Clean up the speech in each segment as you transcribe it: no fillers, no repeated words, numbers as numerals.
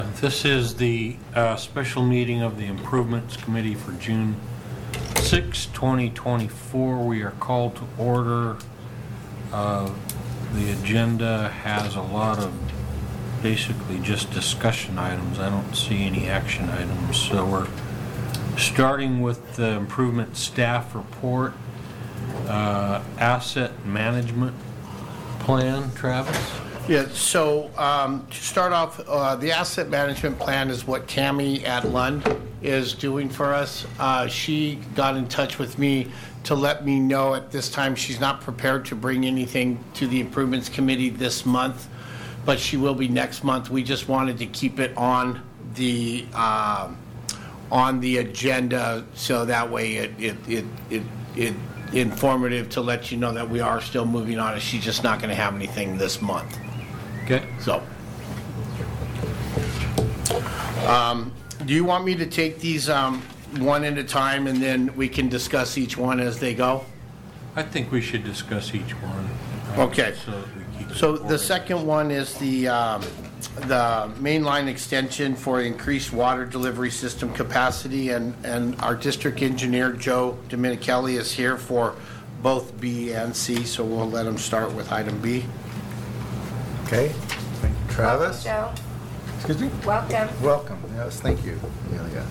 This is the special meeting of the Improvements Committee for June 6, 2024. We are called to order. The agenda has a lot of basically just discussion items. I don't see any action items. So we're starting with the improvement staff report, asset management plan. Travis? Yeah, so to start off, the asset management plan is what Tammy at Lund is doing for us. She got in touch with me to let me know at this time she's not prepared to bring anything to the Improvements Committee this month, but she will be next month. We just wanted to keep it on the agenda so that way it informative to let you know that we are still moving on, and she's just not going to have anything this month. Okay. So, do you want me to take these one at a time, and then we can discuss each one as they go? I think we should discuss each one. Okay. So the order. second one is the mainline extension for increased water delivery system capacity, and our district engineer, Joe Dominichelli, is here for both B and C, so we'll let him start with item B. Okay, thank you, Travis. Welcome, Excuse me? Joe. Welcome. Welcome, yes, thank you, Amelia.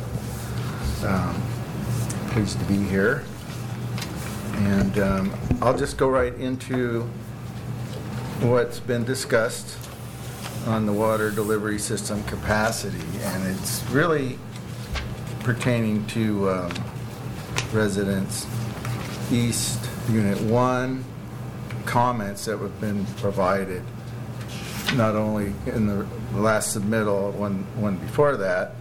Pleased to be here. And I'll just go right into what's been discussed on the water delivery system capacity, and it's really pertaining to residents East Unit 1 comments that have been provided, not only in the last submittal, one before that,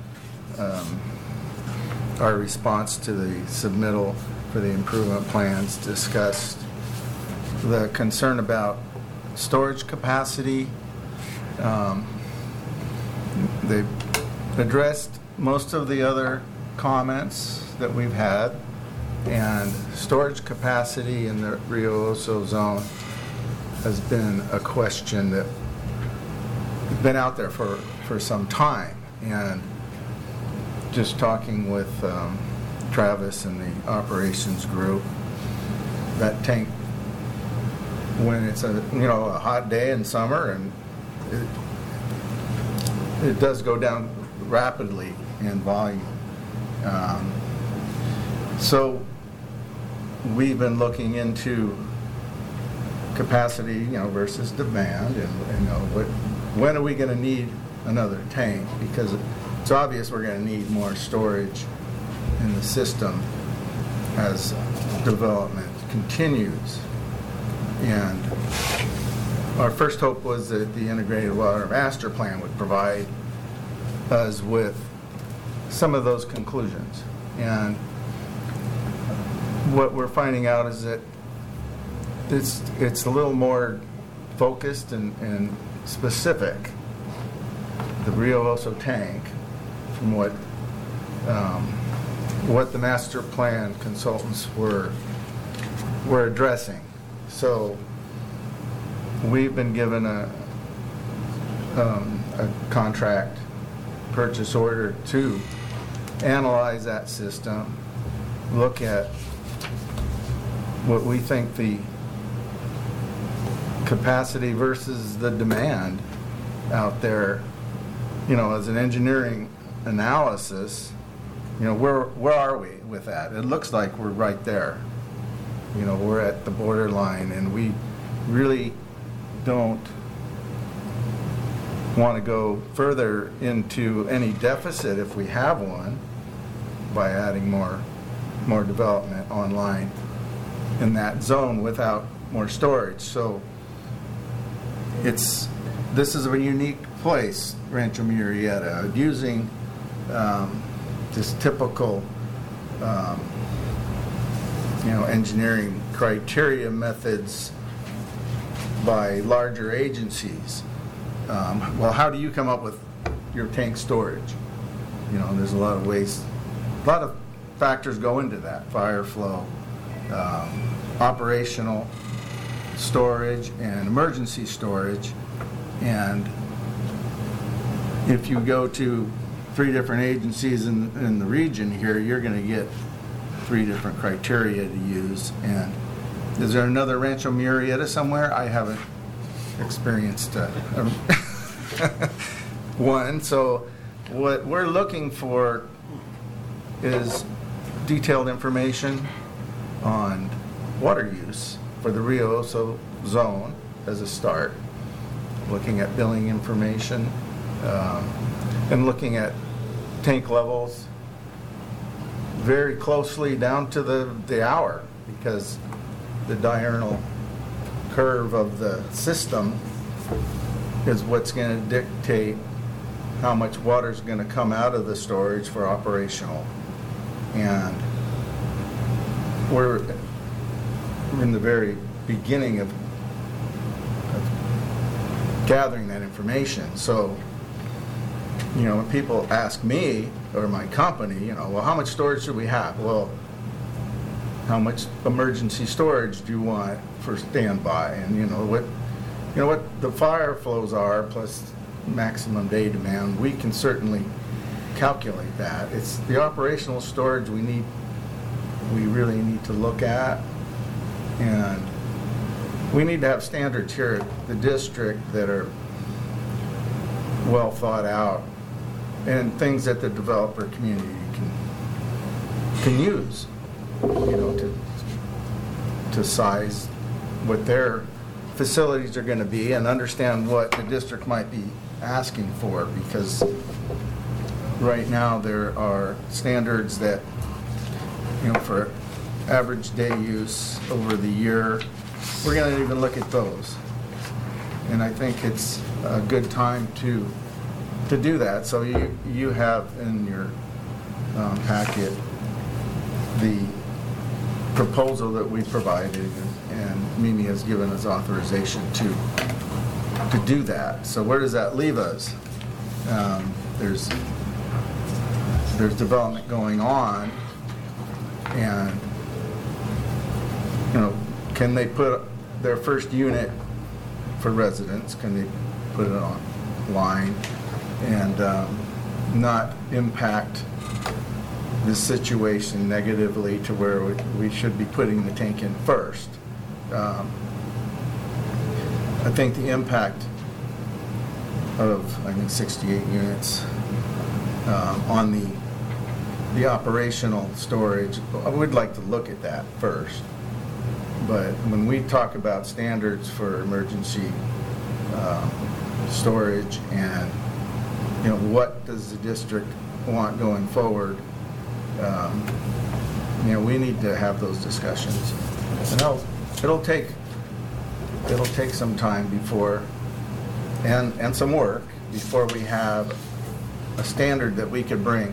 our response to the submittal for the improvement plans discussed the concern about storage capacity. They've addressed most of the other comments that we've had, and storage capacity in the Rio Oso zone has been a question that been out there for some time. And just talking with Travis and the operations group, that tank, when it's a hot day in summer, and it does go down rapidly in volume. So we've been looking into capacity, versus demand, and when are we going to need another tank? Because it's obvious we're going to need more storage in the system as development continues. And our first hope was that the Integrated Water Master Plan would provide us with some of those conclusions. And what we're finding out is that it's a little more focused and specific. The Rio Oso tank, from what the master plan consultants were addressing. So we've been given a contract purchase order to analyze that system, look at what we think the capacity versus the demand out there, as an engineering analysis, where are we with that? It looks like we're right there. We're at the borderline, and we really don't want to go further into any deficit, if we have one, by adding more development online in that zone without more storage. So this is a unique place, Rancho Murrieta, using this typical engineering criteria methods by larger agencies. Well, how do you come up with your tank storage? There's a lot of ways, a lot of factors go into that: fire flow, operational storage, and emergency storage. And if you go to 3 different agencies in the region here, you're going to get 3 different criteria to use. And is there another Rancho Murrieta somewhere? I haven't experienced one. So what we're looking for is detailed information on water use for the Rio Oso zone as a start, looking at billing information, and looking at tank levels very closely down to the hour, because the diurnal curve of the system is what's going to dictate how much water is going to come out of the storage for operational. And we're in the very beginning of gathering that information. So, you know, when people ask me or my company, you know, well, how much storage should we have? Well, how much emergency storage do you want for standby? And you know what the fire flows are plus maximum day demand. We can certainly calculate that. It's the operational storage we really need to look at, and we need to have standards here at the district that are well thought out and things that the developer community can use, you know, to size what their facilities are going to be and understand what the district might be asking for, because right now there are standards that, you know, for average day use over the year, we're going to even look at those. And I think it's a good time to do that. So you have in your packet the proposal that we provided, and Mimi has given us authorization to do that. So where does that leave us? There's development going on, and you know, can they put their first unit for residents? Can they put it online and not impact the situation negatively to where we should be putting the tank in first? I think the impact of 68 units on the operational storage, I would like to look at that first. But when we talk about standards for emergency storage and, you know, what does the district want going forward, you know, we need to have those discussions. And it'll take some time before, and some work before we have a standard that we could bring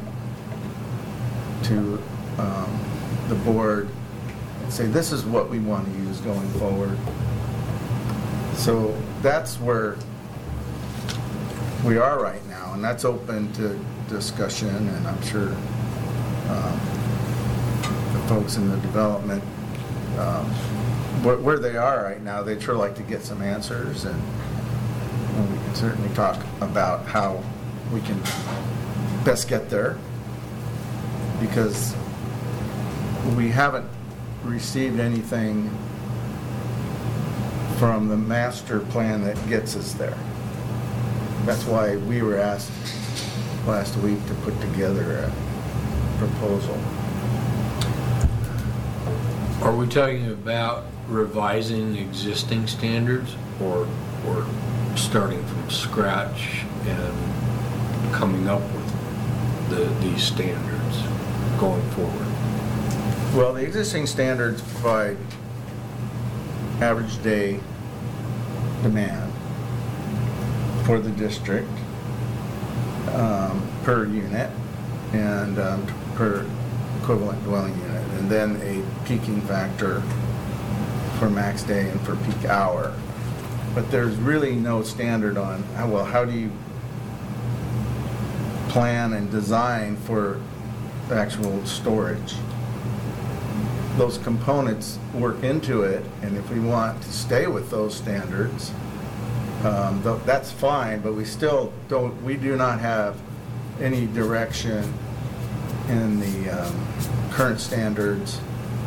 to the board and say, this is what we want to use going forward. So that's where we are right now, and that's open to discussion, and I'm sure the folks in the development, where they are right now, they'd sure like to get some answers, and we can certainly talk about how we can best get there, because we haven't received anything from the master plan that gets us there. That's why we were asked last week to put together a proposal. Are we talking about revising existing standards or starting from scratch and coming up with these standards going forward? Well, the existing standards provide average day demand for the district per unit and per equivalent dwelling unit, and then a peaking factor for max day and for peak hour. But there's really no standard on how do you plan and design for the actual storage. Those components work into it, and if we want to stay with those standards, That's fine, but we still don't, we do not have any direction in the current standards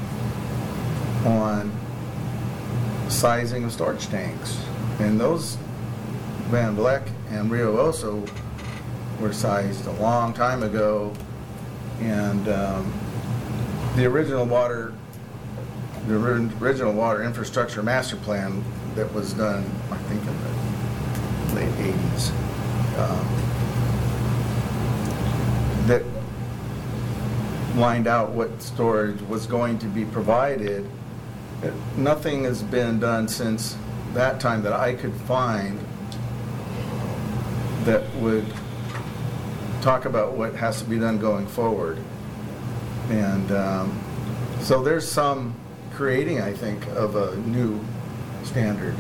on sizing of storage tanks. And those, Van Vleck and Rio Oso were sized a long time ago, and the original water infrastructure master plan that was done, I think, in the late 80s, that lined out what storage was going to be provided. Nothing has been done since that time that I could find that would talk about what has to be done going forward. And so there's some creating, I think, of a new standard,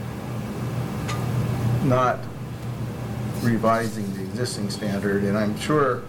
not revising the existing standard. And I'm sure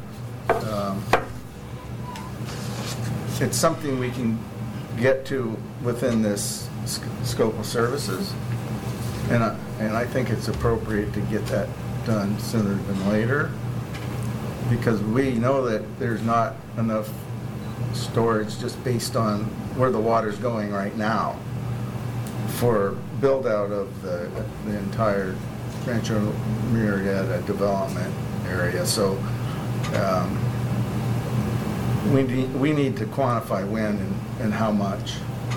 it's something we can get to within this scope of services. And I think it's appropriate to get that done sooner than later, because we know that there's not enough storage just based on where the water's going right now for build out of the entire Rancho Murrieta development area. So we need to quantify when and how much.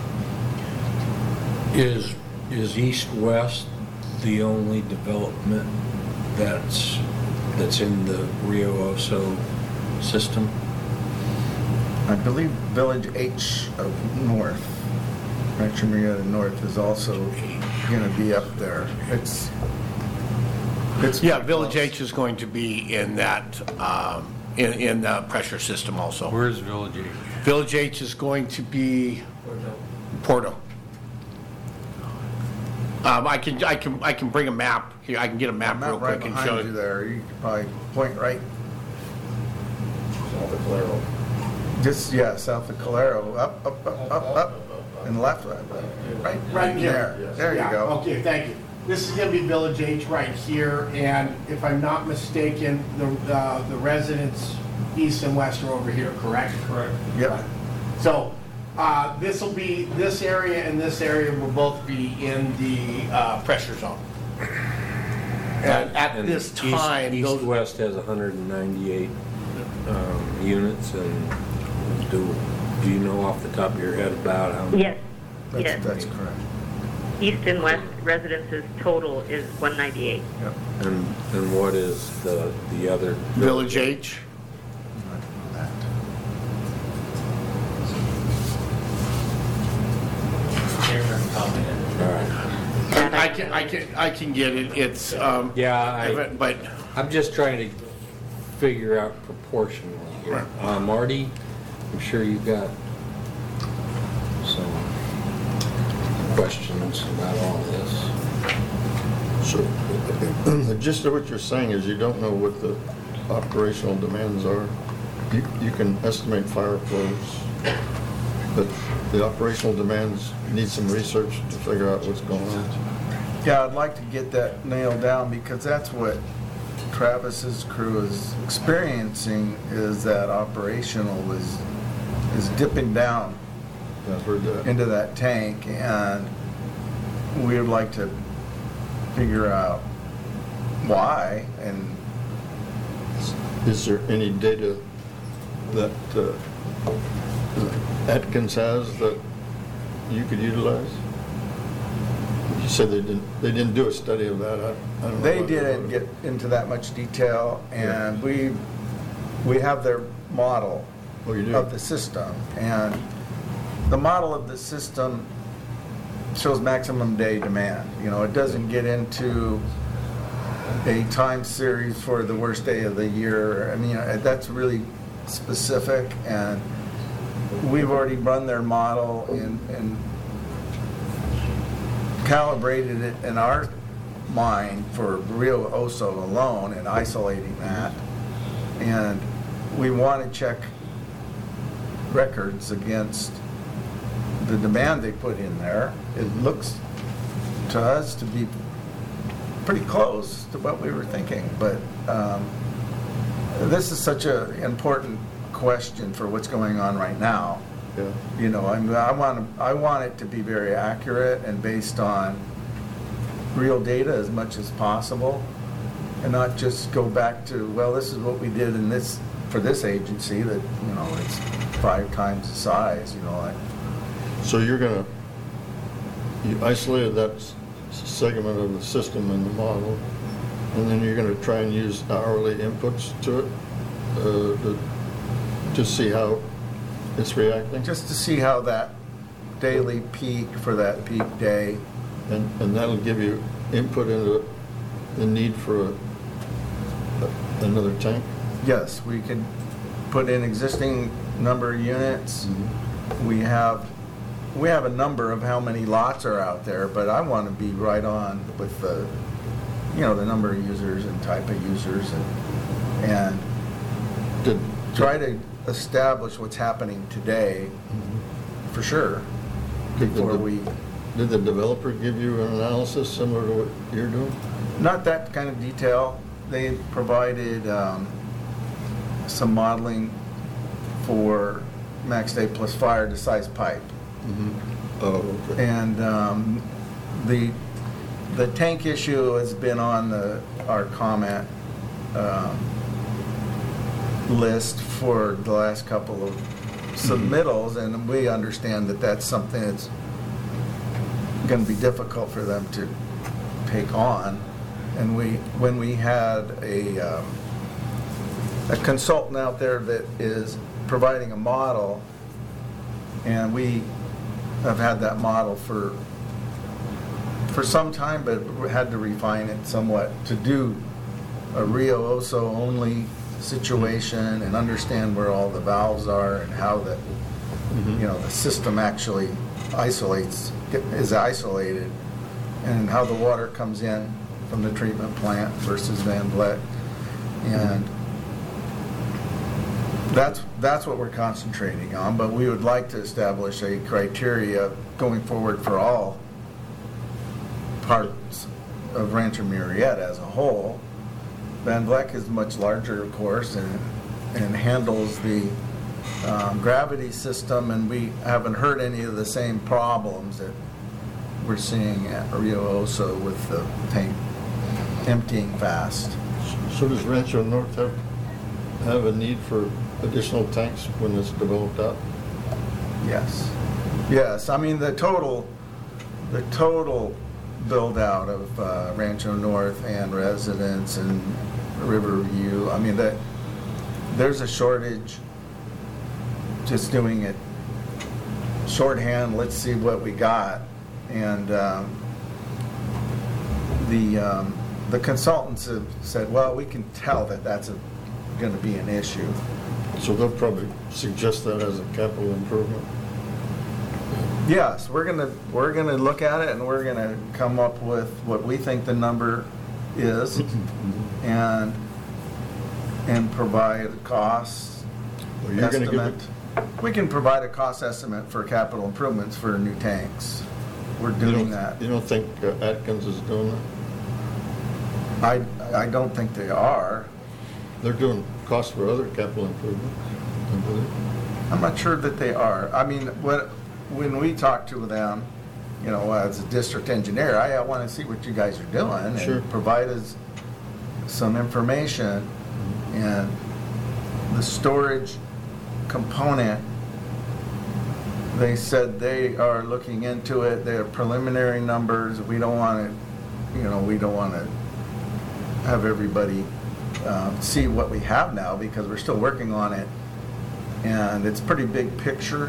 Is east-west the only development that's in the Rio Oso system? I believe Village H of North, Rancho Murrieta North, is also going to be up there. It's Yeah, Village H is going to be in that, in the pressure system also. Where's Village H? Village H is going to be Porto. I can bring a map here. I can get a map real right quick and show behind you you. there. You could probably point right. South of Calero. Just, yeah, south of Calero, up, and left, right there. yes. There you Yeah, go. Okay, thank you. This is going to be Village H right here, and if I'm not mistaken, the residents east and west are over here, correct? Correct. Yep. So this area and this area will both be in the pressure zone. And at this time, those, East-West has 198 units, and do you know off the top of your head about how many? Yes, yes. That's correct. East and west residences total is 198. Yep. And what is the other? Village H. All right. I can get it. It's Yeah, but I'm just trying to figure out proportionally here. Marty, I'm sure you've got some questions about all this. So the gist of what you're saying is you don't know what the operational demands are. You can estimate fire flows, but the operational demands need some research to figure out what's going on. Yeah, I'd like to get that nailed down, because that's what Travis's crew is experiencing, is that operational is dipping down I've heard that. into that tank, and we would like to figure out why. And Is there any data that Atkins has that you could utilize? You said they didn't do a study of that. I don't know. they about didn't that. get into that much detail, and we have their model Oh, you do? of the system, and the model of the system shows maximum day demand. You know, it doesn't get into a time series for the worst day of the year. I mean, that's really specific, and we've already run their model and calibrated it in our mind for Rio Oso alone and isolating that. And we want to check records against the demand they put in there. It looks to us to be pretty close to what we were thinking, but this is such an important question for what's going on right now. Yeah. You know, I want it to be very accurate and based on real data as much as possible, and not just go back to, well, this is what we did in this for this agency that, you know, it's 5 times the size. You know, like, So you isolated that segment of the system in the model, and then you're gonna try and use hourly inputs to it to see how it's reacting? just to see how that daily peak for that peak day. And that'll give you input into the need for another tank? Yes, we could put in existing number of units. We have a number of how many lots are out there, but I want to be right on with the, you know, the number of users and type of users, and Did, try to establish what's happening today for sure before we. Did the developer give you an analysis similar to what you're doing? Not that kind of detail. They provided some modeling for max day plus fire to size pipe. Oh, okay. And the tank issue has been on our comment list for the last couple of submittals, and we understand that that's something that's going to be difficult for them to take on. And when we had a consultant out there that is providing a model, and we have had that model for some time, but had to refine it somewhat to do a Rio Oso only situation and understand where all the valves are and how the you know, the system actually is isolated, and how the water comes in from the treatment plant versus Van Vleck. And that's what we're concentrating on, but we would like to establish a criteria going forward for all parts of Rancho Murieta as a whole. Van Vleck is much larger, of course, and handles the gravity system, and we haven't heard any of the same problems that we're seeing at Rio Oso with the tank emptying fast. So does Rancho North have a need for additional tanks when it's developed out? Yes. Yes, I mean, the total build out of Rancho North and Residence and Riverview, I mean, there's a shortage. Just doing it shorthand, let's see what we got. And the consultants have said, well, we can tell that that's going to be an issue. So they'll probably suggest that as a capital improvement? Yes, we're gonna look at it, and we're gonna come up with what we think the number is, and provide a cost Well, you're gonna give estimate. We can provide a cost estimate for capital improvements for new tanks. We're doing that. You don't think Atkins is doing that? I don't think they are. They're doing costs for other capital improvements, I believe. I'm not sure that they are. I mean, when we talk to them, you know, as a district engineer, I want to see what you guys are doing Sure. and provide us some information. And the storage component, they said they are looking into it. They have preliminary numbers. We don't want to have everybody see what we have now, because we're still working on it, and it's pretty big picture.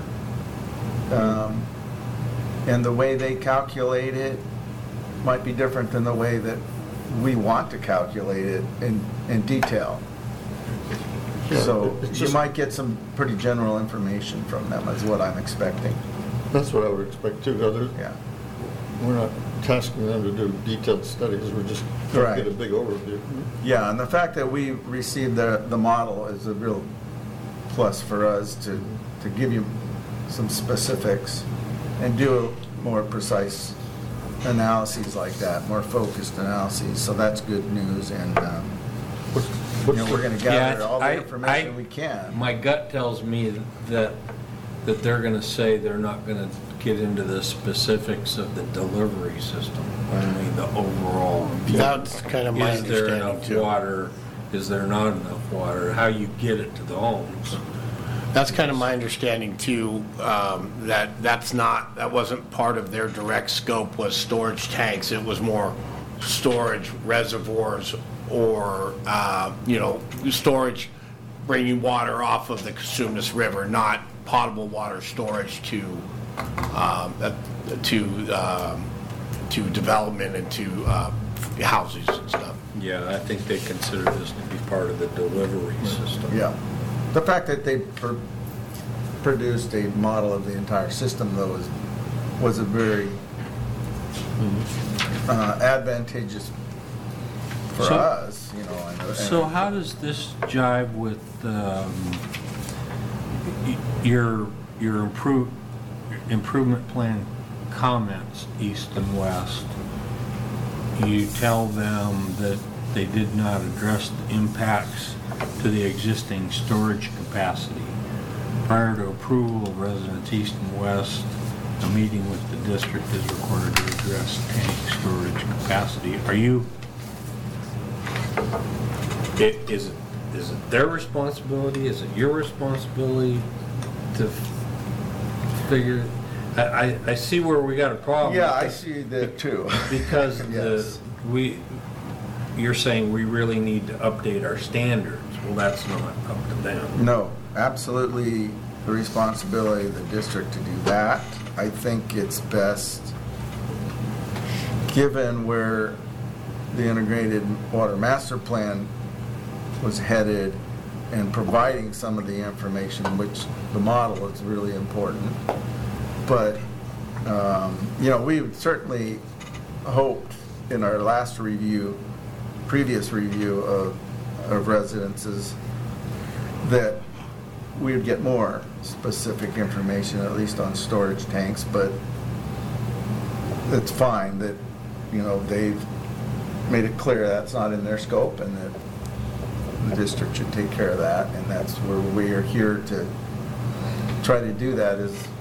And the way they calculate it might be different than the way that we want to calculate it in detail. Yeah, So it's you just- might get some pretty general information from them, is what I'm expecting. That's what I would expect too. Yeah. We're not tasking them to do detailed studies, we're just trying Right. to get a big overview. Yeah, and the fact that we received the model is a real plus for us to give you some specifics and do a more precise analyses like that, more focused analyses, so that's good news, and, we're gonna gather all the information we can. My gut tells me that they're gonna say they're not gonna get into the specifics of the delivery system, only the overall view. That's kind of my Is there understanding enough too. water? Is there not enough water? How you get it to the homes? That's kind of my understanding too, that wasn't part of their direct scope was storage tanks. It was more storage reservoirs or, storage, bringing water off of the Cosumnes River, not potable water storage to development and to houses and stuff. Yeah, I think they consider this to be part of the delivery system. Yeah. The fact that they produced a model of the entire system, though, was a very advantageous for So- us, and So how does this jive with your improvement plan comments, east and west? You tell them that they did not address the impacts to the existing storage capacity. Prior to approval of residents east and west, a meeting with the district is required to address tank storage capacity. Are you, Is it their responsibility? Is it your responsibility to figure? I see where we got a problem. yeah, I see that too. Because Yes. you're saying we really need to update our standards. Well, that's not up to them. No, absolutely the responsibility of the district to do that. I think it's best, given where the integrated water master plan was headed and providing some of the information, which the model is really important. But, we certainly hoped in our last review, previous review of residences, that we would get more specific information, at least on storage tanks, but it's fine that, they've made it clear that's not in their scope and that the district should take care of that, and that's where we are here to try to do that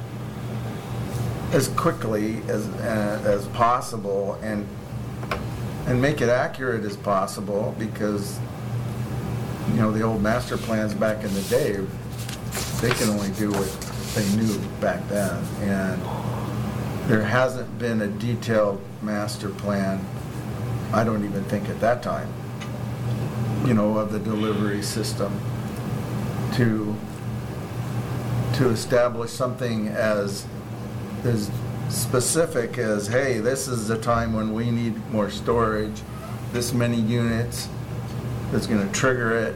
as quickly as possible and make it accurate as possible, because the old master plans back in the day, they can only do what they knew back then, and there hasn't been a detailed master plan, I don't even think at that time, of the delivery system to establish something as specific as, hey, this is the time when we need more storage, this many units that's going to trigger it.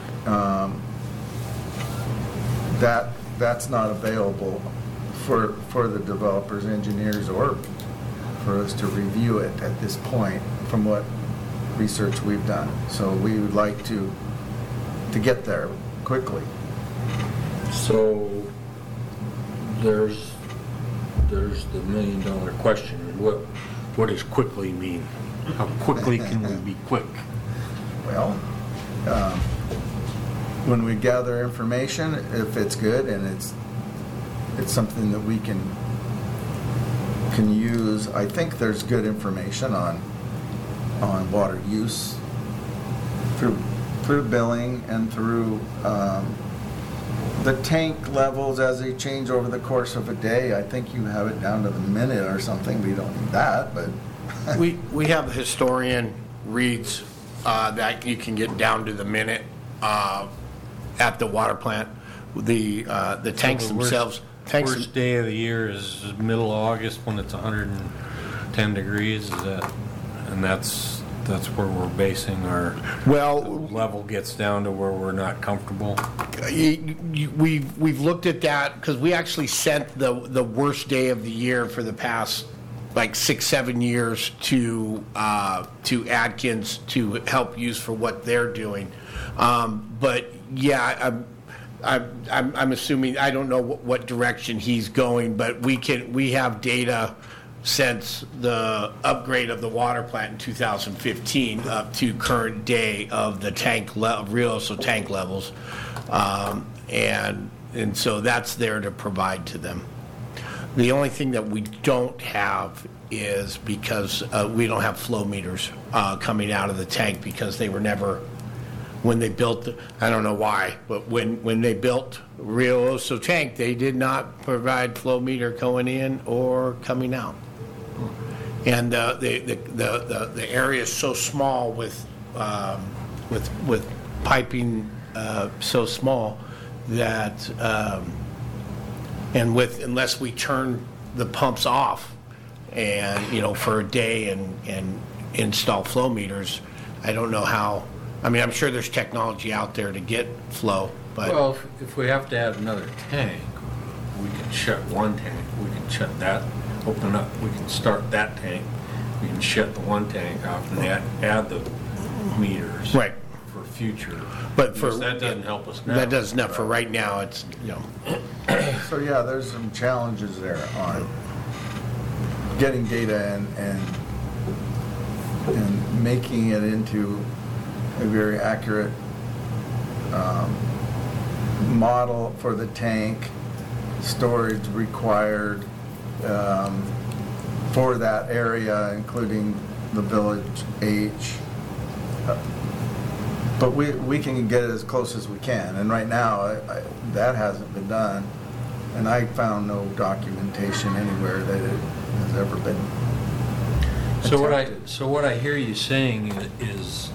That's not available for the developers, engineers, or for us to review it at this point from what research we've done. So we would like to get there quickly. So there's the million-dollar question. what does quickly mean? How quickly can we be quick? Well, when we gather information, if it's good and it's something that we can use, I think there's good information on water use through billing and through the tank levels as they change over the course of a day. I think you have it down to the minute or something. We don't need that, but We have a historian reads that you can get down to the minute at the water plant. The tanks themselves. Worst day of the year is middle of August when it's 110 degrees. And that's where we're basing our level gets down to where we're not comfortable. We've looked at that because we actually sent the worst day of the year for the past like 6-7 years to Adkins to help use for what they're doing. But yeah, I'm assuming, I don't know what direction he's going, but we have data since the upgrade of the water plant in 2015 up to current day of the Rio Oso tank levels. And so that's there to provide to them. The only thing that we don't have is because we don't have flow meters coming out of the tank because they were never, when they built, I don't know why, but when they built Rio Oso tank, they did not provide flow meter going in or coming out. And the area is so small with piping so small that unless we turn the pumps off and for a day and install flow meters, I don't know how. I mean, I'm sure there's technology out there to get flow, but Well, if we have to add another tank, we can shut one tank, we can shut that, open up, we can start that tank, we can shut the one tank off and add the meters. Right. For future. But for Because that doesn't help us now. that doesn't help for right now. It's So yeah, there's some challenges there on getting data and making it into a very accurate model for the tank, storage required for that area, including the Village H. But we can get as close as we can, and right now that hasn't been done, and I found no documentation anywhere that it has ever been attempted. So what I hear you saying is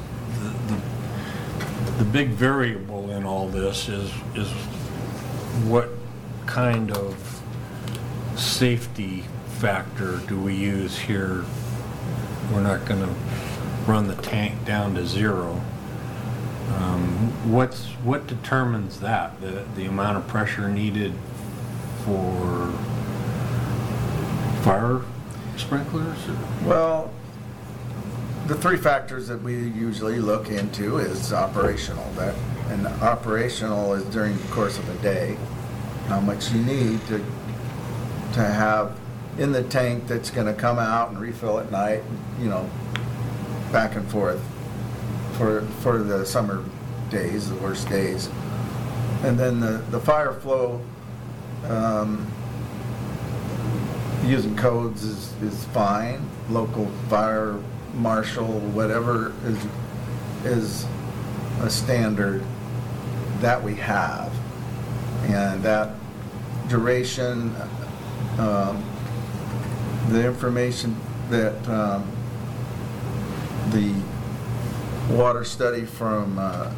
the big variable in all this is what kind of safety factor do we use here? We're not going to run the tank down to zero. What determines that? The amount of pressure needed for fire sprinklers? Well, the three factors that we usually look into is operational. And operational is during the course of a day, how much you need to have in the tank that's going to come out and refill at night, back and forth for the summer days, the worst days. And then the fire flow, using codes is fine. Local fire marshal, whatever is a standard that we have. And that duration, the information that the water study from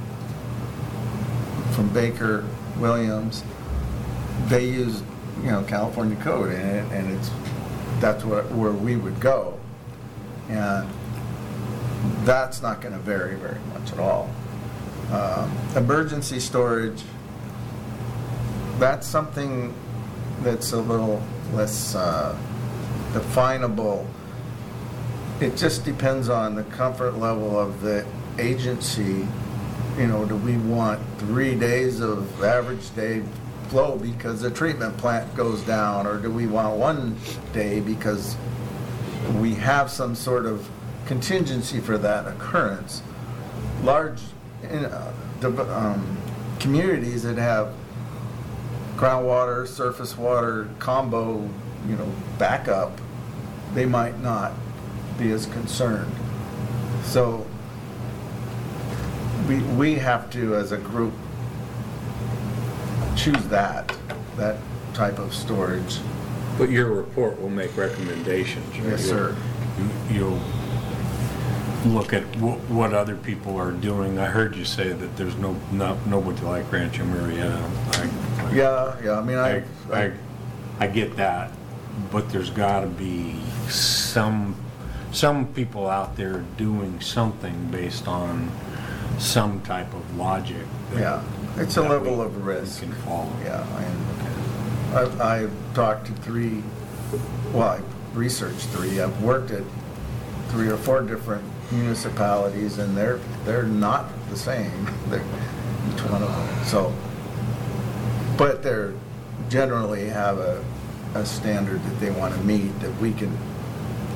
Baker Williams, they use California code in it, and that's where we would go, and that's not going to vary very much at all. Emergency storage, that's something that's a little less definable. It just depends on the comfort level of the agency. Do we want 3 days of average day flow because the treatment plant goes down, or do we want 1 day because we have some sort of contingency for that occurrence? Large communities that have groundwater, surface water combo, backup, they might not be as concerned. So we have to, as a group, choose that type of storage. But your report will make recommendations. Right? Yes, sir. You'll look at what other people are doing. I heard you say that there's nobody like Rancho Marietta. Yeah. I mean, I get that, but there's got to be some people out there doing something based on some type of logic. It's a level of risk. We can follow. Yeah, and I've talked to 3. Well, I researched 3. I've worked at 3 or 4 different municipalities, and they're not the same. Each one of them. So, but they're generally have a standard that they want to meet that we can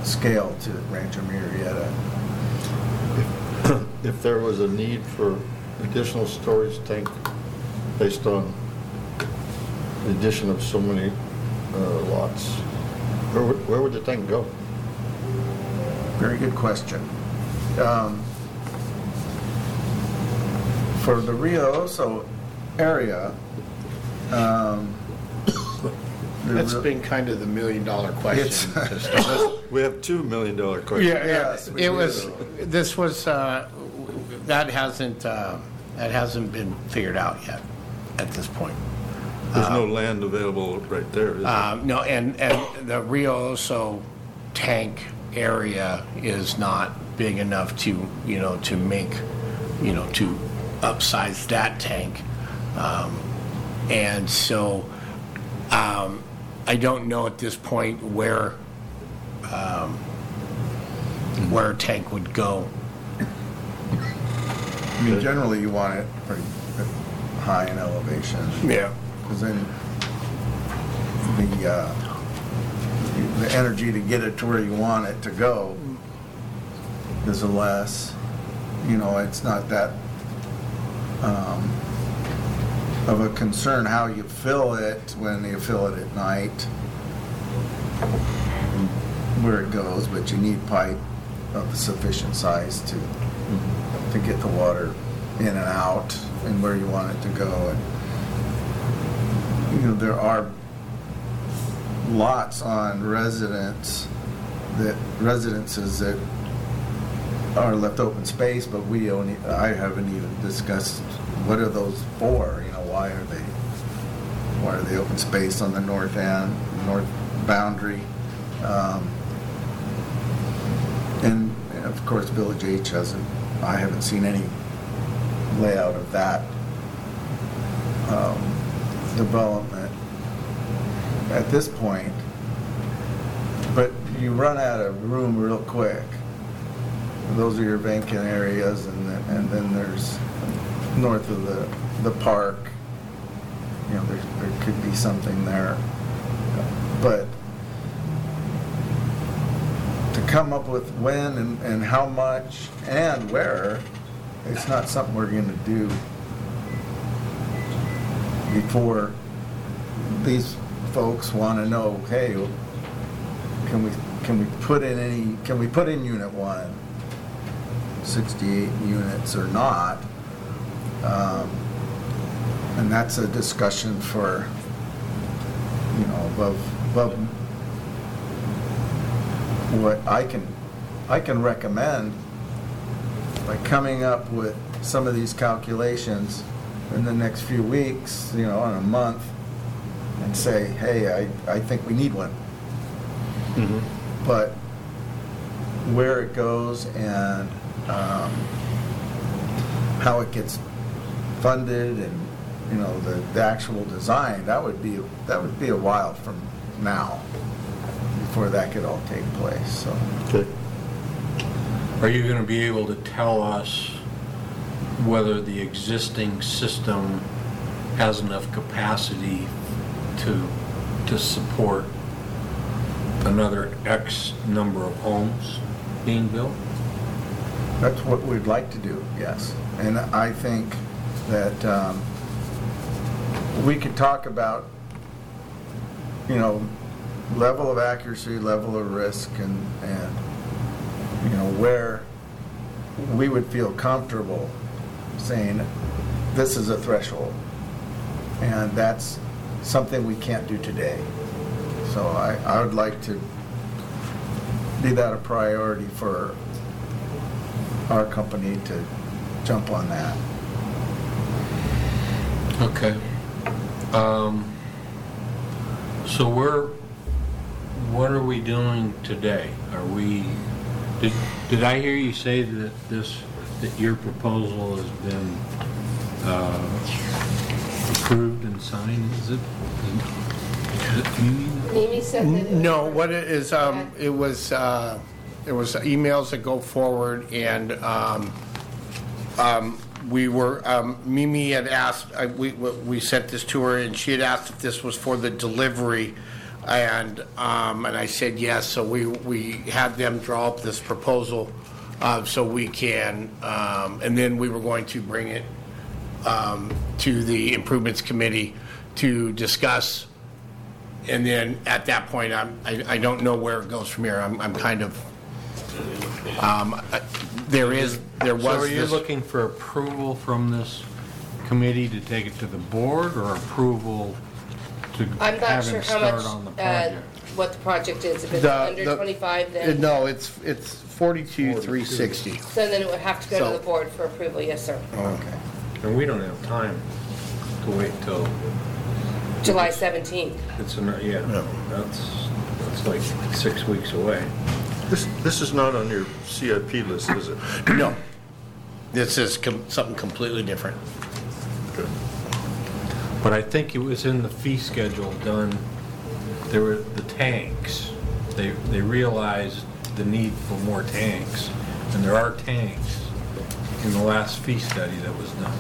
scale to Rancho Murrieta. If there was a need for additional storage tank based on the addition of so many lots, where would the tank go? Very good question. For the Rio Oso area, That's been kind of the million-dollar question. to start with. We have $2 million questions. Yeah, Yes, we it do. was, this was, that hasn't been figured out yet at this point. There's no land available right there, is there? No, and the Rio Oso tank area is not big enough to, to make, to upsize that tank. And so, I don't know at this point where a tank would go. I mean, generally you want it pretty high in elevation. Yeah. Because then the energy to get it to where you want it to go is less. It's not that of a concern how you fill it when you fill it at night, where it goes, but you need pipe of a sufficient size to get the water in and out and where you want it to go. And there are lots on residences that are left open space, but I haven't even discussed what are those for. Why are they open space on the north end, north boundary? And of course, Village H I haven't seen any layout of that development at this point, but you run out of room real quick. Those are your vacant areas, and then there's north of the park. There could be something there, but to come up with when and how much and where, it's not something we're going to do before these folks want to know, hey, can we put in Unit 1 68 units or not? And that's a discussion for, above what I can recommend by coming up with some of these calculations in the next few weeks, in a month, and say, hey, I think we need one. Mm-hmm. But where it goes and how it gets funded and the actual design, that would be a while from now before that could all take place. So. Okay. Are you going to be able to tell us whether the existing system has enough capacity to support another X number of homes being built? That's what we'd like to do, yes. And I think that we could talk about, level of accuracy, level of risk, and where we would feel comfortable saying this is a threshold, and that's something we can't do today. So I would like to be that a priority for our company to jump on that. Okay. So what are we doing today? Did I hear you say that your proposal has been approved and signed? Is it Mimi said that. No, what it is, it was emails that go forward, and we were, Mimi had asked, we sent this to her, and she had asked if this was for the delivery And I said yes, so we had them draw up this proposal so we can, and then we were going to bring it to the improvements committee to discuss. And then at that point, I don't know where it goes from here. I'm kind of, there was So are you this. looking for approval from this committee to take it to the board, or approval to I'm not have sure him how start much, on the project? what the project is. If it's The- under the- 25, then, No, it's 42,360. so then it would have to go So- to the board for approval, yes, sir. Okay. And we don't have time to wait till, July 17th. that's like 6 weeks away. This is not on your CIP list, is it? No. This is something completely different. But I think it was in the fee schedule done, there were the tanks. They realized the need for more tanks, and there are tanks in the last fee study that was done.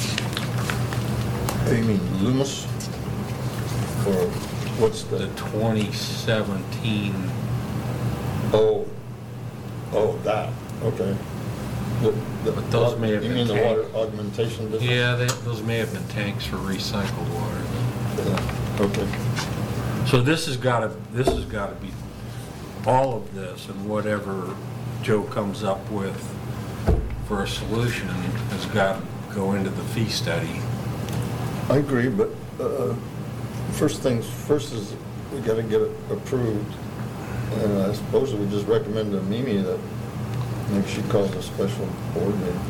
You mean Loomis? Or what's The the, 2017, oh, that, okay. But those may have You been mean the tank- water augmentation business? yeah, those may have been tanks for recycled water. Yeah, okay. So this has got to be, all of this and whatever Joe comes up with for a solution has got to go into the fee study. I agree, but first things first is we got to get it approved. And I suppose we just recommend to Mimi that maybe she calls a special board meeting.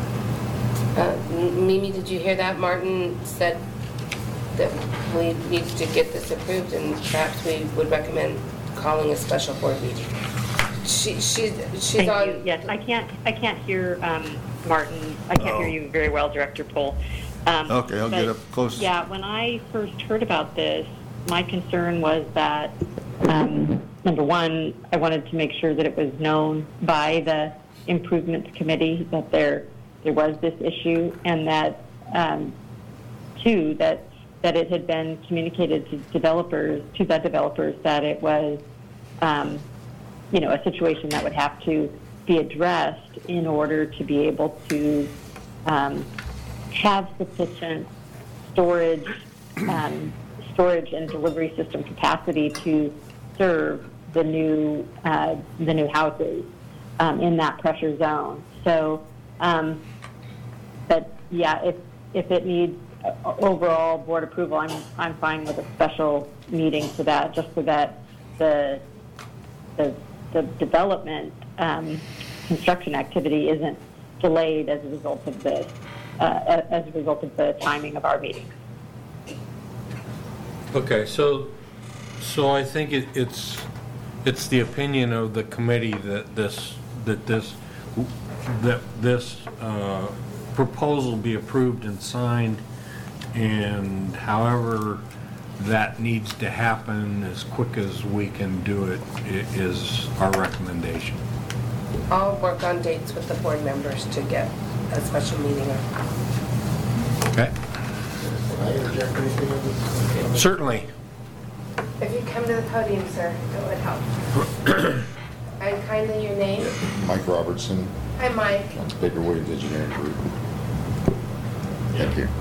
Mimi, did you hear that? Martin said that we need to get this approved, and perhaps we would recommend calling a special board meeting. She's Thank on. you. Yes, I can't hear Martin. I can't hear you very well, Director Pohl. Okay, I'll get But, up close. Yeah, when I first heard about this, my concern was that, number one, I wanted to make sure that it was known by the improvements committee that there was this issue, and that, two, that it had been communicated to the developers that it was, a situation that would have to be addressed in order to be able to have sufficient storage and delivery system capacity to serve the new houses in that pressure zone. So, but yeah, if it needs overall board approval, I'm fine with a special meeting for that, just so that the development construction activity isn't delayed as a result of this, as a result of the timing of our meetings. Okay, so I think it's the opinion of the committee that this proposal be approved and signed, and however that needs to happen as quick as we can do it is our recommendation. I'll work on dates with the board members to get a special meeting. Okay? Certainly. If you come to the podium, sir, it would help. And kindly your name? Mike Robertson, Hi, Mike. Baker Williams Engineering Group. Thank you.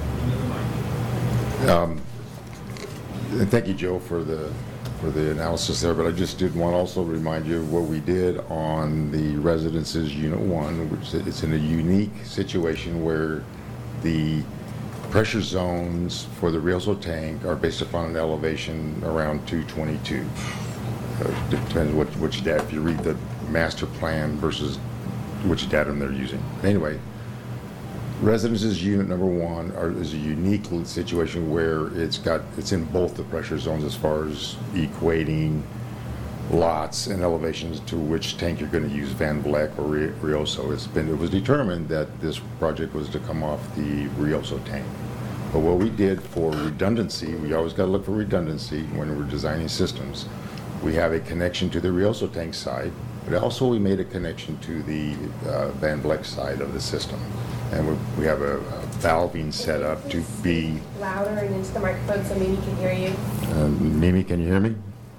And thank you, Joe, for the analysis there, but I just did want to also remind you of what we did on the Residences Unit 1, which it's in a unique situation where the pressure zones for the Rialto tank are based upon an elevation around 222. Depends which data, if you read the master plan versus which datum they're using. Anyway, Residences Unit Number 1 is a unique situation where it's in both the pressure zones as far as equating lots and elevations to which tank you're going to use, Van Vleck or Rioso. It was determined that this project was to come off the Rioso tank. But what we did for redundancy, we always got to look for redundancy when we're designing systems. We have a connection to the Rioso tank side, but also we made a connection to the Van Vleck side of the system. And we have a valving set up to be... Louder and into the microphone so Mimi can hear you. Mimi, can you hear me?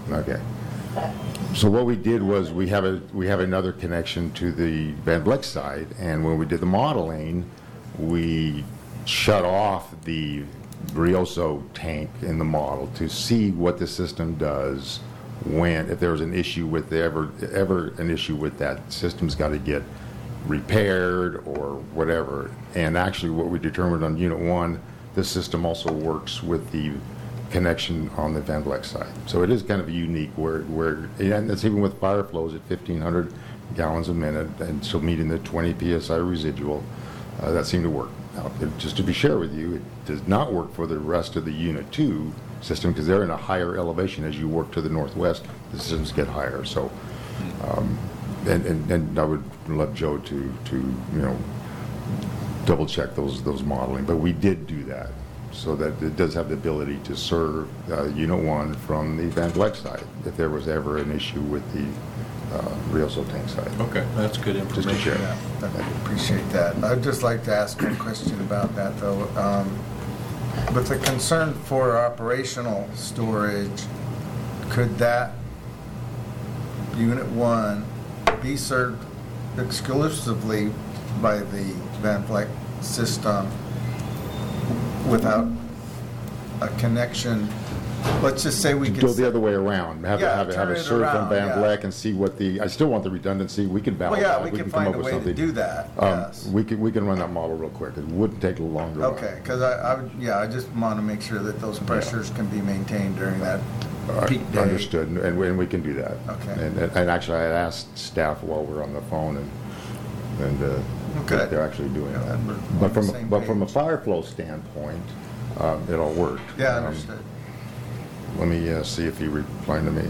Okay. So what we did was we have another connection to the Van Vleck side, and when we did the modeling, we shut off the Rioso tank in the model to see what the system does if there was an issue with ever an issue with that system's got to get repaired or whatever. And actually what we determined on Unit 1, this system also works with the connection on the Van Vleck side. So it is kind of unique where and that's even with fire flows at 1,500 gallons a minute, and so meeting the 20 psi residual, that seemed to work. Now, just to be sure with you, it does not work for the rest of the Unit 2 system because they're in a higher elevation. As you work to the northwest, the systems get higher. So, and I would love Joe to double check those modeling, but we did do that so that it does have the ability to serve Unit 1 from the Van Vleck side if there was ever an issue with the Rioso tank side. Okay, that's good Just to information. share. Yeah, I appreciate that. I'd just like to ask a question about that, though. With the concern for operational storage, could that Unit 1 be served exclusively by the Van Vleck system without a connection? Let's just say we To could... go the other way around, have turn a it serve around, from Van yeah. Vleck and see what I still want the redundancy. We can balance Well, yeah, that. we can come find up a with way to something. do that, yes. We can run that model real quick. It wouldn't take a longer run. Okay, because I just want to make sure that those pressures can be maintained during that peak day. Understood, and we can do that. Okay. And actually, I asked staff while we were on the phone, and Okay. they're actually doing Yeah, that. we're on But the same from a page. fire flow standpoint, it all worked. Yeah, understood. Let me see if he replied to me.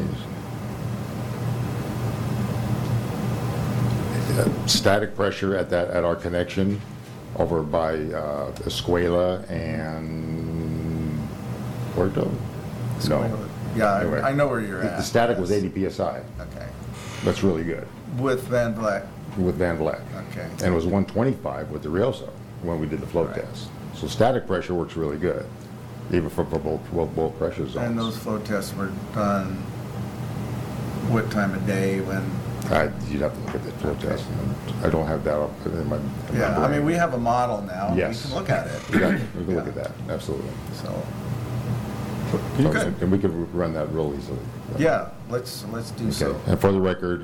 Static pressure at our connection over by Escuela and Puerto? No. Yeah, Anyway, I know where you're at. The static was yes. 80 psi. Okay. That's really good With Van Vleck, with Van Vleck. okay. And it was 125 with the Rioso when we did the flow Right. test. So static pressure works really good, even for both pressure zones. And those flow tests were done what time of day when? You'd have to look at the flow Okay. test. I don't have that up in my Yeah, I brain. mean, we have a model now. Yes. We can look at it. Yeah, we can look Yeah. at that, absolutely. So, Good. And we could run that real easily. yeah, let's do Okay, so. and for the record,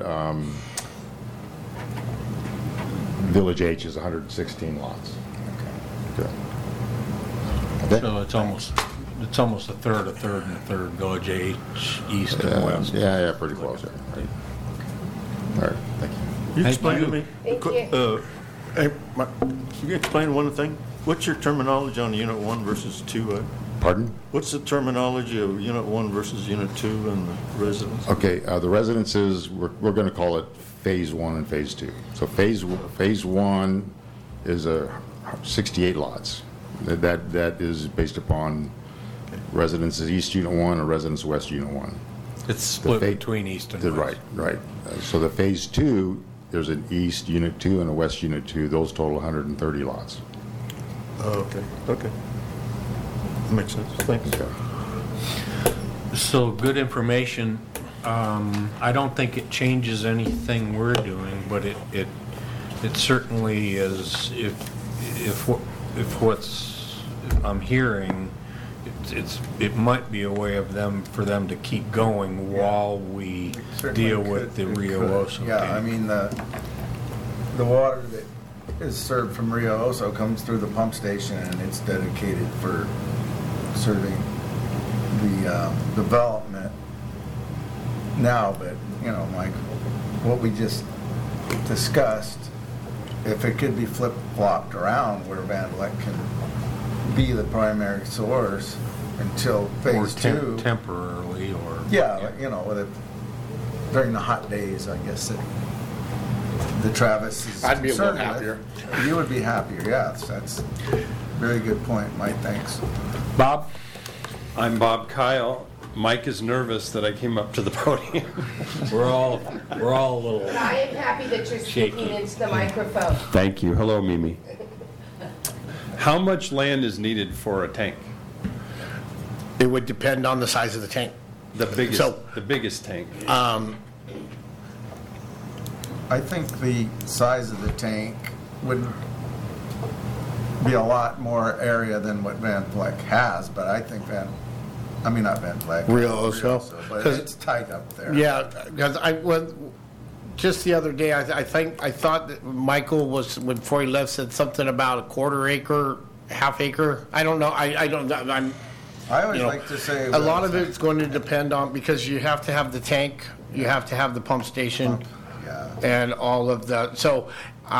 Village H is 116 lots. Okay. Good. Okay? So it's almost a third, and a third, Village H, east and west. Yeah, pretty close there. Right. All right, thank you. You Thank explain to you. me. Thank qu- you. Hey, can you explain one thing? What's your terminology on Unit 1 versus 2? Pardon? What's the terminology of Unit 1 versus Unit 2 and the residents? Okay, the residences, we're going to call it Phase 1 and Phase 2. So Phase 1 is 68 lots. That is based upon residences East Unit 1 or residence West Unit 1. It's split fa- between east and west. Right. So the Phase 2, there's an East Unit 2 and a West Unit 2. Those total 130 lots. Oh, okay. Makes sense. Thanks. Okay. So good information. I don't think it changes anything we're doing, but it certainly is, if what's I'm hearing, it might be a way for them to keep going while we Certainly deal it with the could- it Rio could. Oso. Yeah, tank. I mean, the water that is served from Rio Oso comes through the pump station, and it's dedicated for serving the development now. But, Mike, what we just discussed, if it could be flip-flopped around where Van Vleck can be the primary source until Or phase 2. temporarily, or. Yeah, during the hot days, I guess, the Travis is I'd be a little concerned happier. with. You would be happier, yes, that's a very good point, Mike, thanks. Bob? I'm Bob Kyle. Mike is nervous that I came up to the podium. We're all a little. But I am happy that you're speaking Shaky. into the microphone. Thank you. Hello, Mimi. How much land is needed for a tank? It would depend on the size of the tank. The biggest, So- the biggest tank. I think the size of the tank would be a lot more area than what Van Vleck has, but I think not Van Vleck. Rio Oso. But 'Cause- it's tight up there. Yeah, because just the other day, I thought that Michael was, before he left, said something about a quarter acre, half acre. I don't know, I don't, I'm, I always you know, like to say. a lot of it's going to depend on, because you have to have the tank, you have to have the pump station, Yeah. and all of that. So,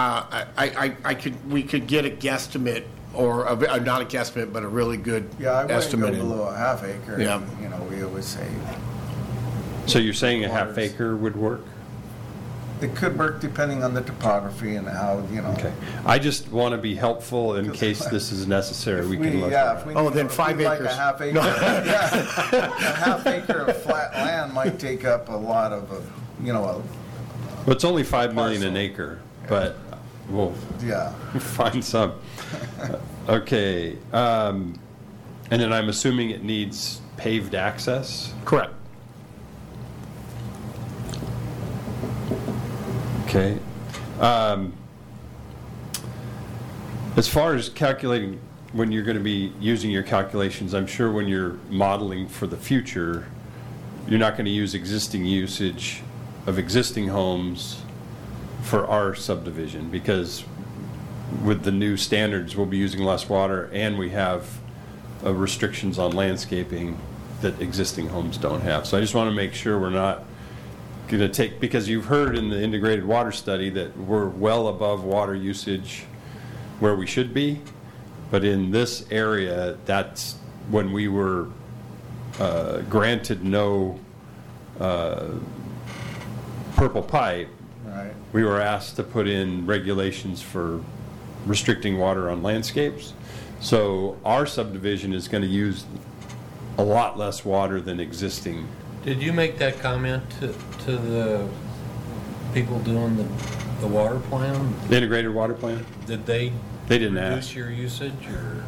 we could get a guesstimate, or not a guesstimate, but a really good Yeah, I wouldn't go estimate. below a half acre. Yeah. You know, we always say So you're saying a half Waters. acre would work? it could work depending on the topography and how, you know. Okay. I just want to be helpful in case this is necessary. If We can look yeah, at if it. we Oh, need- then if 5 we'd like acres. a half acre, yeah, a half acre of flat land might take up a lot of, you know, Well, it's only 5 million an Parcel. acre, but we'll yeah. find some. Okay. And then I'm assuming it needs paved access? Correct. Okay. As far as calculating, when you're going to be using your calculations, I'm sure when you're modeling for the future, you're not going to use existing usage of existing homes for our subdivision, because with the new standards, we'll be using less water, and we have restrictions on landscaping that existing homes don't have. So I just want to make sure we're not going to take, because you've heard in the integrated water study that we're well above water usage where we should be, but in this area, that's when we were granted no purple pipe, Right. we were asked to put in regulations for restricting water on landscapes. So our subdivision is going to use a lot less water than existing. Did you make that comment to the people doing the water plan? The integrated water plan? Did they? They didn't reduce ask. your usage, or?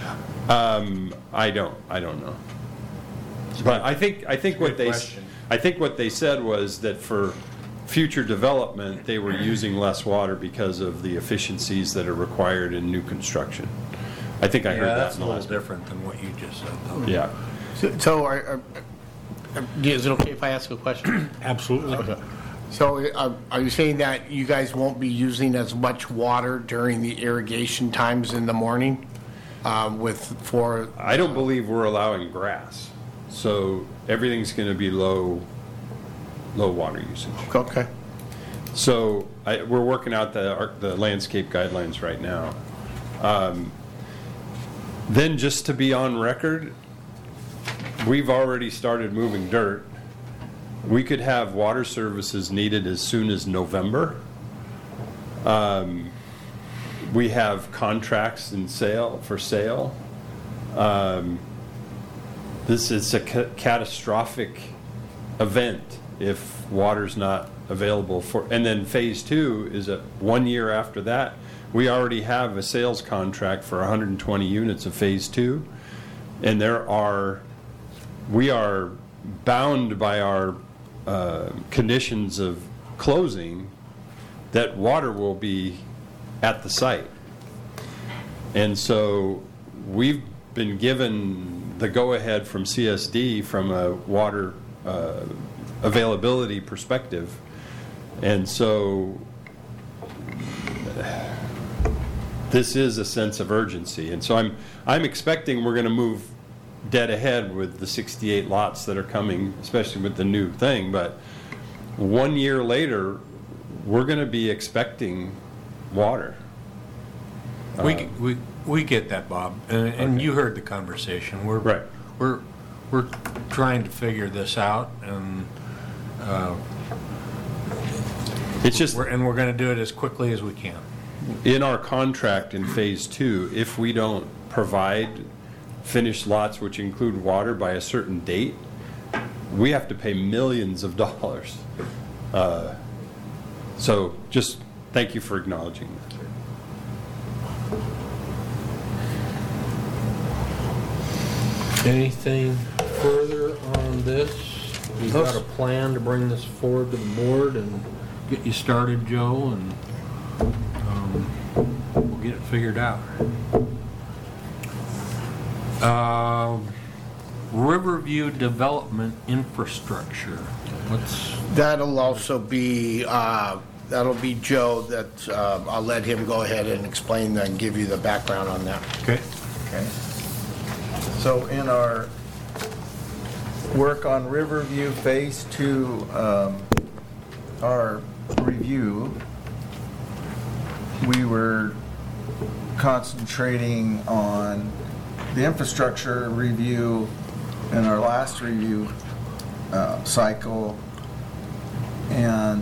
I don't know. But I think what Good question. what they said was that for future development, they were using less water because of the efficiencies that are required in new construction. I think I heard Yeah, that that's in a the little last. different than what you just said, though. Yeah. So, is it okay if I ask a question? Absolutely. Okay. So, are you saying that you guys won't be using as much water during the irrigation times in the morning? I don't believe we're allowing grass, so everything's going to be low water usage. Okay. So we're working out the landscape guidelines right now. Then just to be on record, we've already started moving dirt. We could have water services needed as soon as November. We have contracts for sale. This is a catastrophic event if water's not available for, and then phase 2 is 1 year after that. We already have a sales contract for 120 units of phase 2, and we are bound by our conditions of closing that water will be at the site. And so we've been given the go-ahead from CSD from a water availability perspective. And so this is a sense of urgency. And so I'm expecting we're going to move dead ahead with the 68 lots that are coming, especially with the new thing. But 1 year later, we're going to be expecting water. We get that, Bob, and you heard the conversation. Right. We're trying to figure this out, and It's just we're going to do it as quickly as we can. in our contract in phase 2, if we don't provide finished lots which include water by a certain date, we have to pay millions of dollars. So just thank you for acknowledging that. Anything further on this? You got a plan to bring this forward to the board and get you started, Joe, and we'll get it figured out. Riverview Development Infrastructure. That'll also be, that'll be Joe, that, I'll let him go ahead and explain that and give you the background on that. Okay. Okay. So in our work on Riverview Phase 2, our review, we were concentrating on the infrastructure review in our last review cycle, and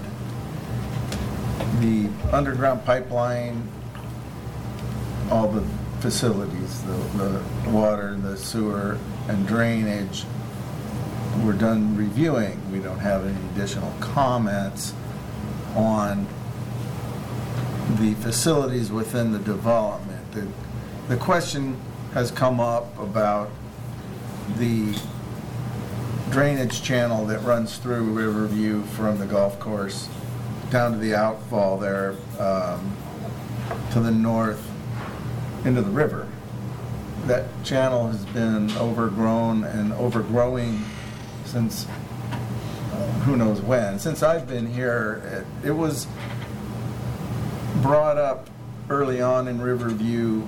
the underground pipeline, all the facilities, the water, the sewer, and drainage, we're done reviewing. We don't have any additional comments on the facilities within the development. The question has come up about the drainage channel that runs through Riverview from the golf course down to the outfall there, to the north into the river. That channel has been overgrown and overgrowing since who knows when. Since I've been here, it was brought up early on in Riverview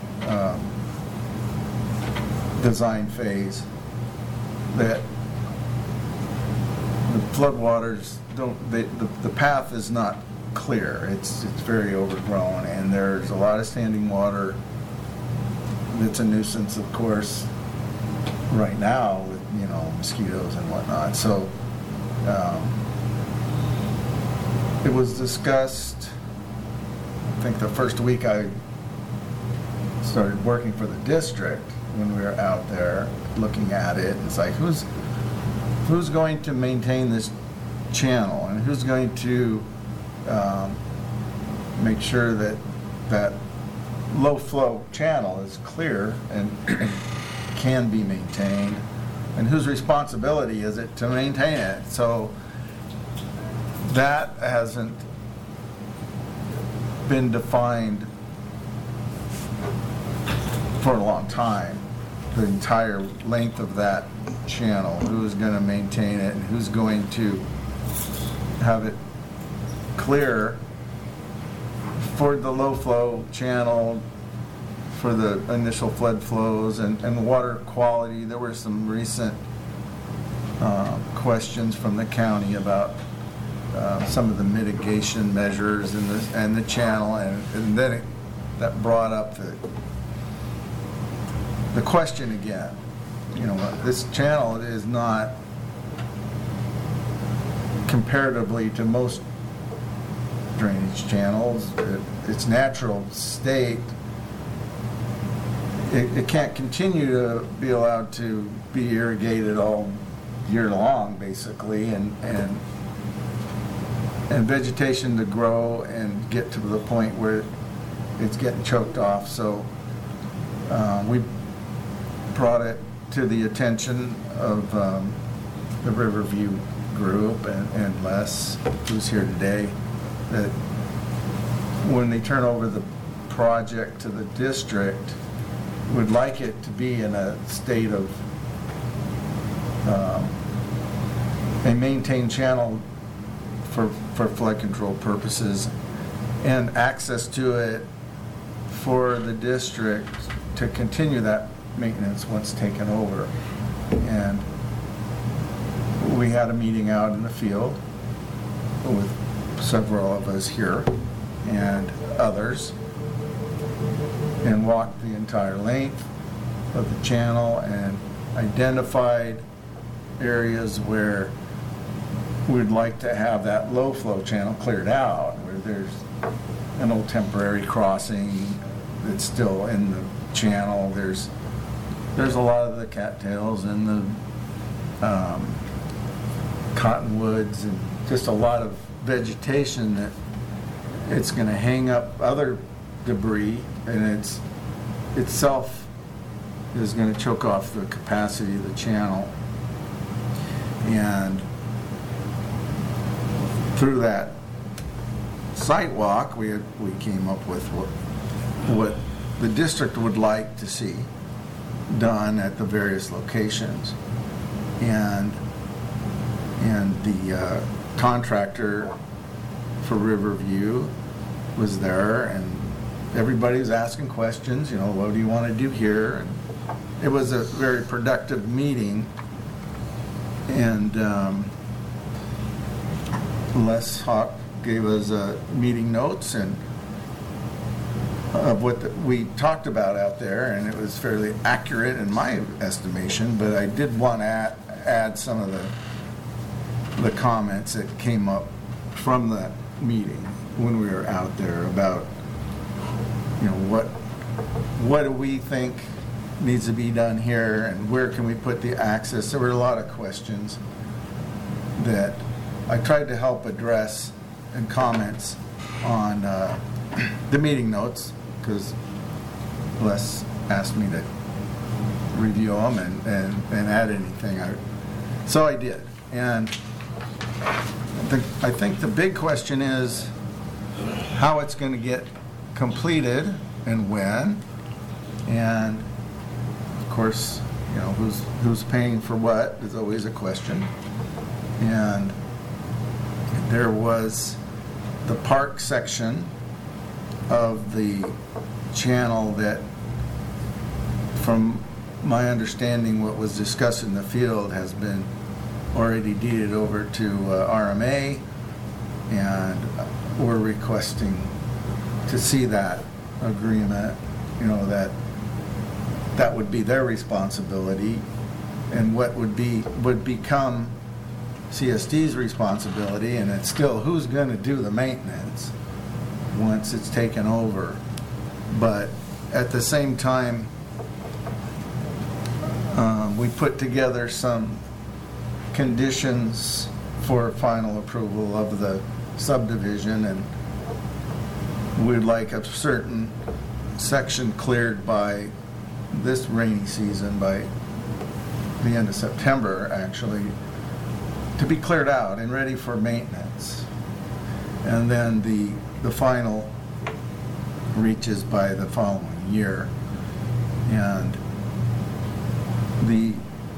design phase that the floodwaters the path is not clear. It's very overgrown, and there's a lot of standing water that's a nuisance, of course, right now with, mosquitoes and whatnot. So it was discussed, I think the first week I started working for the district, when we were out there looking at it. It's like, who's going to maintain this channel, and who's going to make sure that that low flow channel is clear and can be maintained, and whose responsibility is it to maintain it? So that hasn't been defined for a long time. The entire length of that channel, who's going to maintain it and who's going to have it clear for the low flow channel, for the initial flood flows and water quality. There were some recent questions from the county about some of the mitigation measures and the channel, and then that brought up the question again. This channel is not, comparatively to most drainage channels, its natural state, it can't continue to be allowed to be irrigated all year long, basically, and vegetation to grow and get to the point where it's getting choked off. So we brought it to the attention of the Riverview group and Les, who's here today, that when they turn over the project to the district, would like it to be in a state of a maintained channel for flood control purposes, and access to it for the district to continue that maintenance once taken over. And we had a meeting out in the field with several of us here and others, and walked the entire length of the channel and identified areas where we'd like to have that low flow channel cleared out, where there's an old temporary crossing that's still in the channel. There's a lot of the cattails and the cottonwoods and just a lot of vegetation that it's going to hang up other debris, and itself is going to choke off the capacity of the channel. And through that site walk, we came up with what the district would like to see done at the various locations. And the contractor for Riverview was there, and everybody was asking questions, what do you want to do here? And it was a very productive meeting. And Les Hawk gave us meeting notes and of what we talked about out there, and it was fairly accurate in my estimation, but I did want to add some of the comments that came up from that meeting when we were out there about, what do we think needs to be done here, and where can we put the access? There were a lot of questions that I tried to help address in comments on the meeting notes, because Les asked me to review them and add anything. So I did. And I think the big question is how it's going to get completed and when. And of course, who's paying for what is always a question. And there was the park section of the channel that, from my understanding, what was discussed in the field has been already deeded over to RMA, and we're requesting to see that agreement, that would be their responsibility, and what would become CSD's responsibility, and it's still who's going to do the maintenance once it's taken over. But at the same time, we put together some conditions for final approval of the subdivision, and we'd like a certain section cleared by this rainy season, by the end of September actually, to be cleared out and ready for maintenance. And then the final reaches by the following year. And the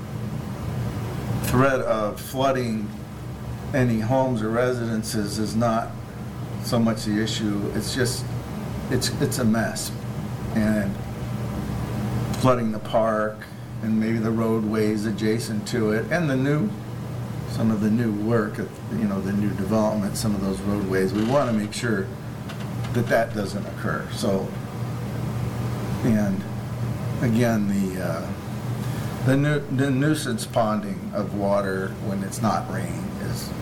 threat of flooding any homes or residences is not so much the issue. It's just, it's a mess. And flooding the park and maybe the roadways adjacent to it, and some of the new work, the new development, some of those roadways, we want to make sure that doesn't occur. So, and again, the nuisance ponding of water when it's not raining is,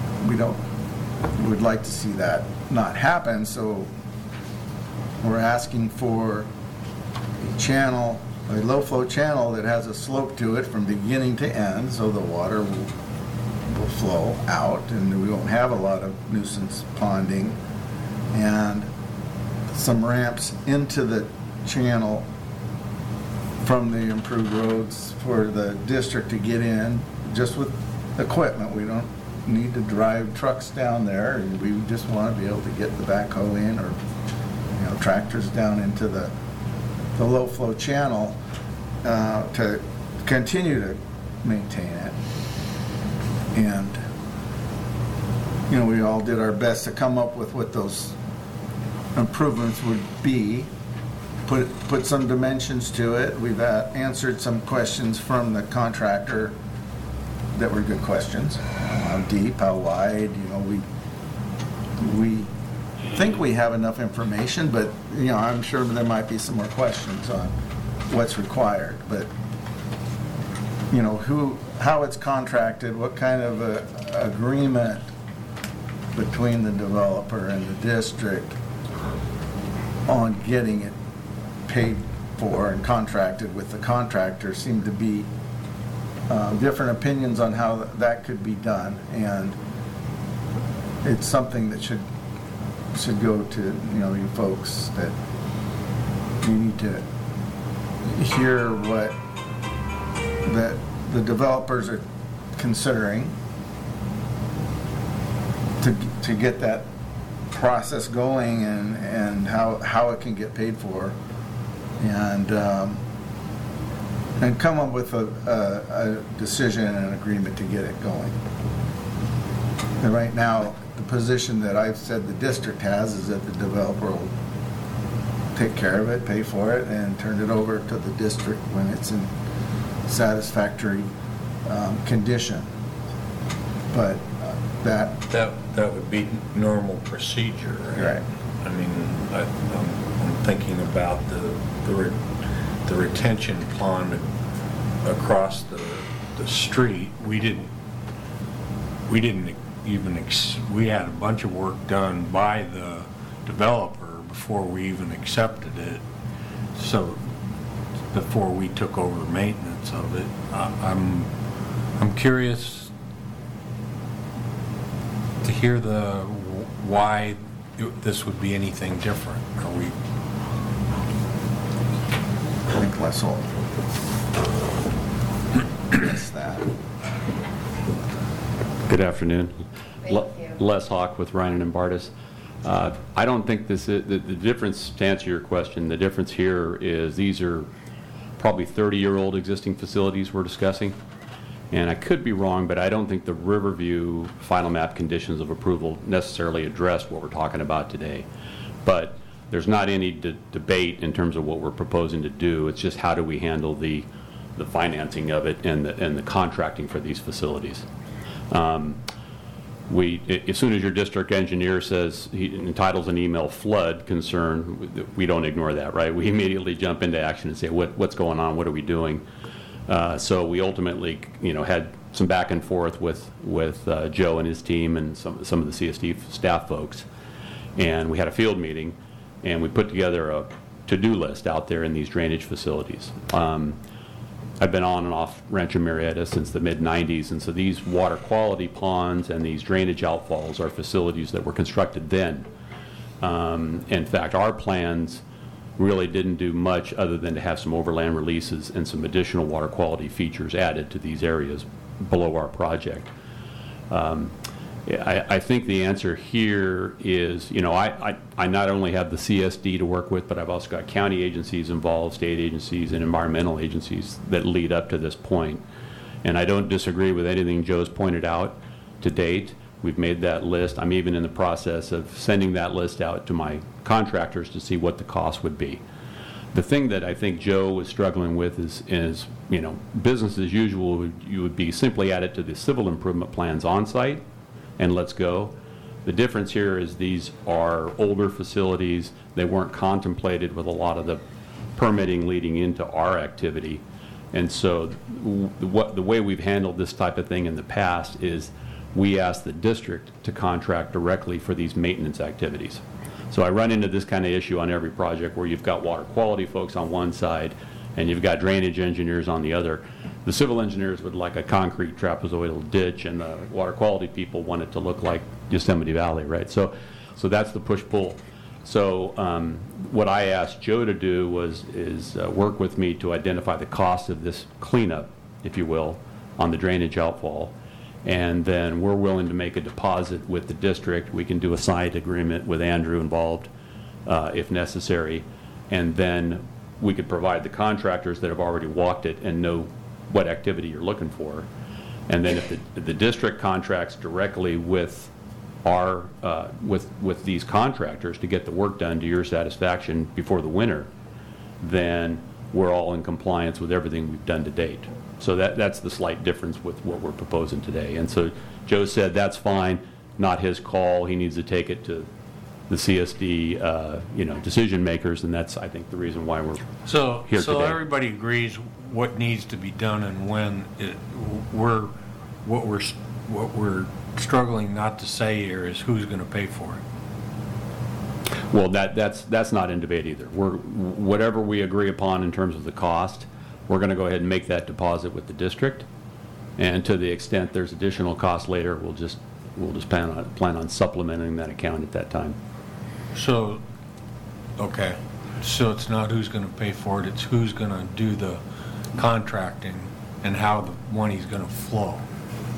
we'd like to see that not happen. So we're asking for a low flow channel that has a slope to it from beginning to end, so the water will flow out and we won't have a lot of nuisance ponding, and some ramps into the channel from the improved roads for the district to get in, just with equipment. We don't need to drive trucks down there, and we just want to be able to get the backhoe in, or tractors down into the low flow channel to continue to maintain it. And we all did our best to come up with what those improvements would be, put some dimensions to it. We've answered some questions from the contractor that were good questions. How deep, how wide, we think we have enough information, but I'm sure there might be some more questions on what's required. But how it's contracted, what kind of agreement between the developer and the district on getting it paid for and contracted with the contractor seem to be different opinions on how that could be done, and it's something that should go to you folks, that you need to hear what that the developers are considering to get that process going and how it can get paid for, and come up with a decision and an agreement to get it going. And right now, the position that I've said the district has is that the developer will take care of it, pay for it, and turn it over to the district when it's in satisfactory condition. But That would be normal procedure, right? Right. I mean, I'm thinking about the retention pond across the street. We had a bunch of work done by the developer before we even accepted it. So before we took over maintenance of it, I'm curious to hear why this would be anything different. Are we? I think less all. That's that. Good afternoon. Thank you. Les Hawk with Ryan and Bartis. I don't think this is the difference. To answer your question, the difference here is these are probably 30-year-old existing facilities we're discussing. And I could be wrong, but I don't think the Riverview final map conditions of approval necessarily address what we're talking about today. But there's not any debate in terms of what we're proposing to do. It's just how do we handle the financing of it and the contracting for these facilities. As soon as your district engineer says he entitles an email flood concern, we don't ignore that, right? We immediately jump into action and say, what's going on? What are we doing? So we ultimately, had some back and forth with Joe and his team and some of the CSD staff folks, and we had a field meeting, and we put together a to-do list out there in these drainage facilities. I've been on and off Rancho Marietta since the mid-'90s, and so these water quality ponds and these drainage outfalls are facilities that were constructed then. In fact, our plans really didn't do much other than to have some overland releases and some additional water quality features added to these areas below our project. I think the answer here is, I not only have the CSD to work with, but I've also got county agencies involved, state agencies, and environmental agencies that lead up to this point. And I don't disagree with anything Joe's pointed out to date. We've made that list. I'm even in the process of sending that list out to my contractors to see what the cost would be. The thing that I think Joe was struggling with is business as usual. You would be simply add it to the civil improvement plans on site, and let's go. The difference here is these are older facilities. They weren't contemplated with a lot of the permitting leading into our activity. And so the way we've handled this type of thing in the past is we ask the district to contract directly for these maintenance activities. So I run into this kind of issue on every project where you've got water quality folks on one side and you've got drainage engineers on the other. The civil engineers would like a concrete trapezoidal ditch, and the water quality people want it to look like Yosemite Valley, right? So that's the push-pull. So what I asked Joe to do is work with me to identify the cost of this cleanup, if you will, on the drainage outfall. And then we're willing to make a deposit with the district. We can do a side agreement with Andrew involved if necessary. And then we could provide the contractors that have already walked it and know what activity you're looking for. And then if the district contracts directly with our with these contractors to get the work done to your satisfaction before the winter, then we're all in compliance with everything we've done to date. So that's the slight difference with what we're proposing today. And so Joe said that's fine, not his call. He needs to take it to the CSD, decision makers, and that's, I think, the reason why we're here today. So everybody agrees what needs to be done and when. What we're struggling not to say here is who's going to pay for it. Well, that's not in debate either. Whatever we agree upon in terms of the cost, we're going to go ahead and make that deposit with the district, and to the extent there's additional cost later, we'll just plan on supplementing that account at that time. So, okay, so it's not who's going to pay for it; it's who's going to do the contracting and how the money's going to flow.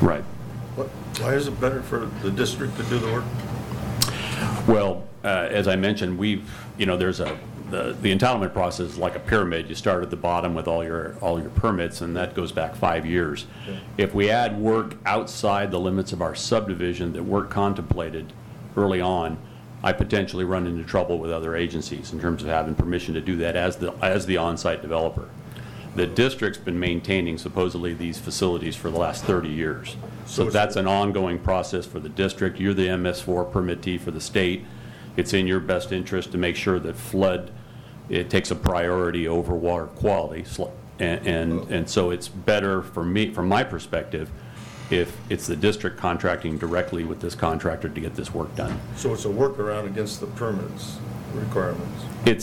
Right. Why is it better for the district to do the work? Well, as I mentioned, there's the entitlement process is like a pyramid. You start at the bottom with all your permits, and that goes back 5 years. Okay. If we add work outside the limits of our subdivision that weren't contemplated early on, I potentially run into trouble with other agencies in terms of having permission to do that as the on-site developer. The district's been maintaining supposedly these facilities for the last 30 years. So that's an ongoing process for the district. You're the MS4 permittee for the state. It's in your best interest to make sure that flood, it takes a priority over water quality. And so it's better for me, from my perspective, if it's the district contracting directly with this contractor to get this work done. So it's a workaround against the permits requirements?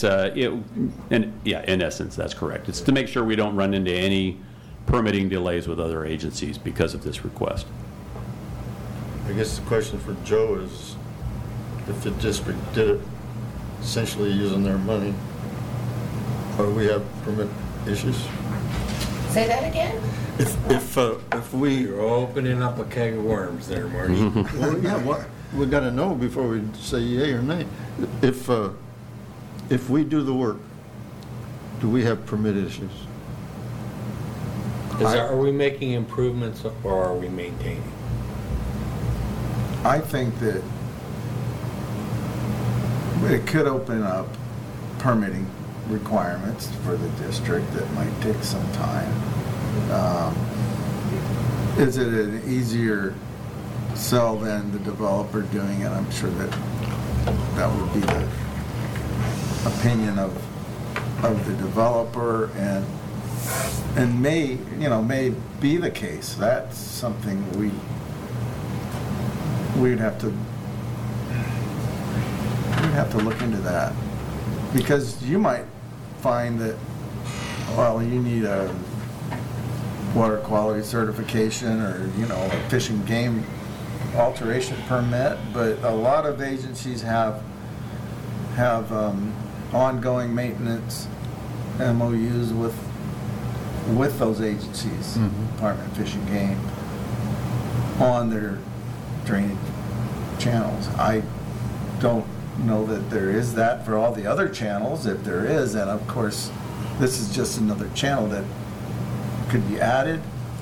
In essence, that's correct. It's to make sure we don't run into any permitting delays with other agencies because of this request. I guess the question for Joe is, if the district did it essentially using their money, or we have permit issues? Say that again? If we... You're opening up a keg of worms there, Marty. Well, yeah, we got to know before we say yay or nay. If we do the work, do we have permit issues? Are we making improvements or are we maintaining? I think that it could open up permitting requirements for the district that might take some time. Is it an easier sell than the developer doing it? I'm sure that would be the opinion of the developer, and may be the case. That's something we'd have to look into that, because you might find that, well, you need a water quality certification or a fish and game alteration permit, but a lot of agencies have ongoing maintenance MOUs with those agencies, Department of Fish and Game, on their drainage channels. I don't know that there is that for all the other channels. If there is, and of course this is just another channel that could be added.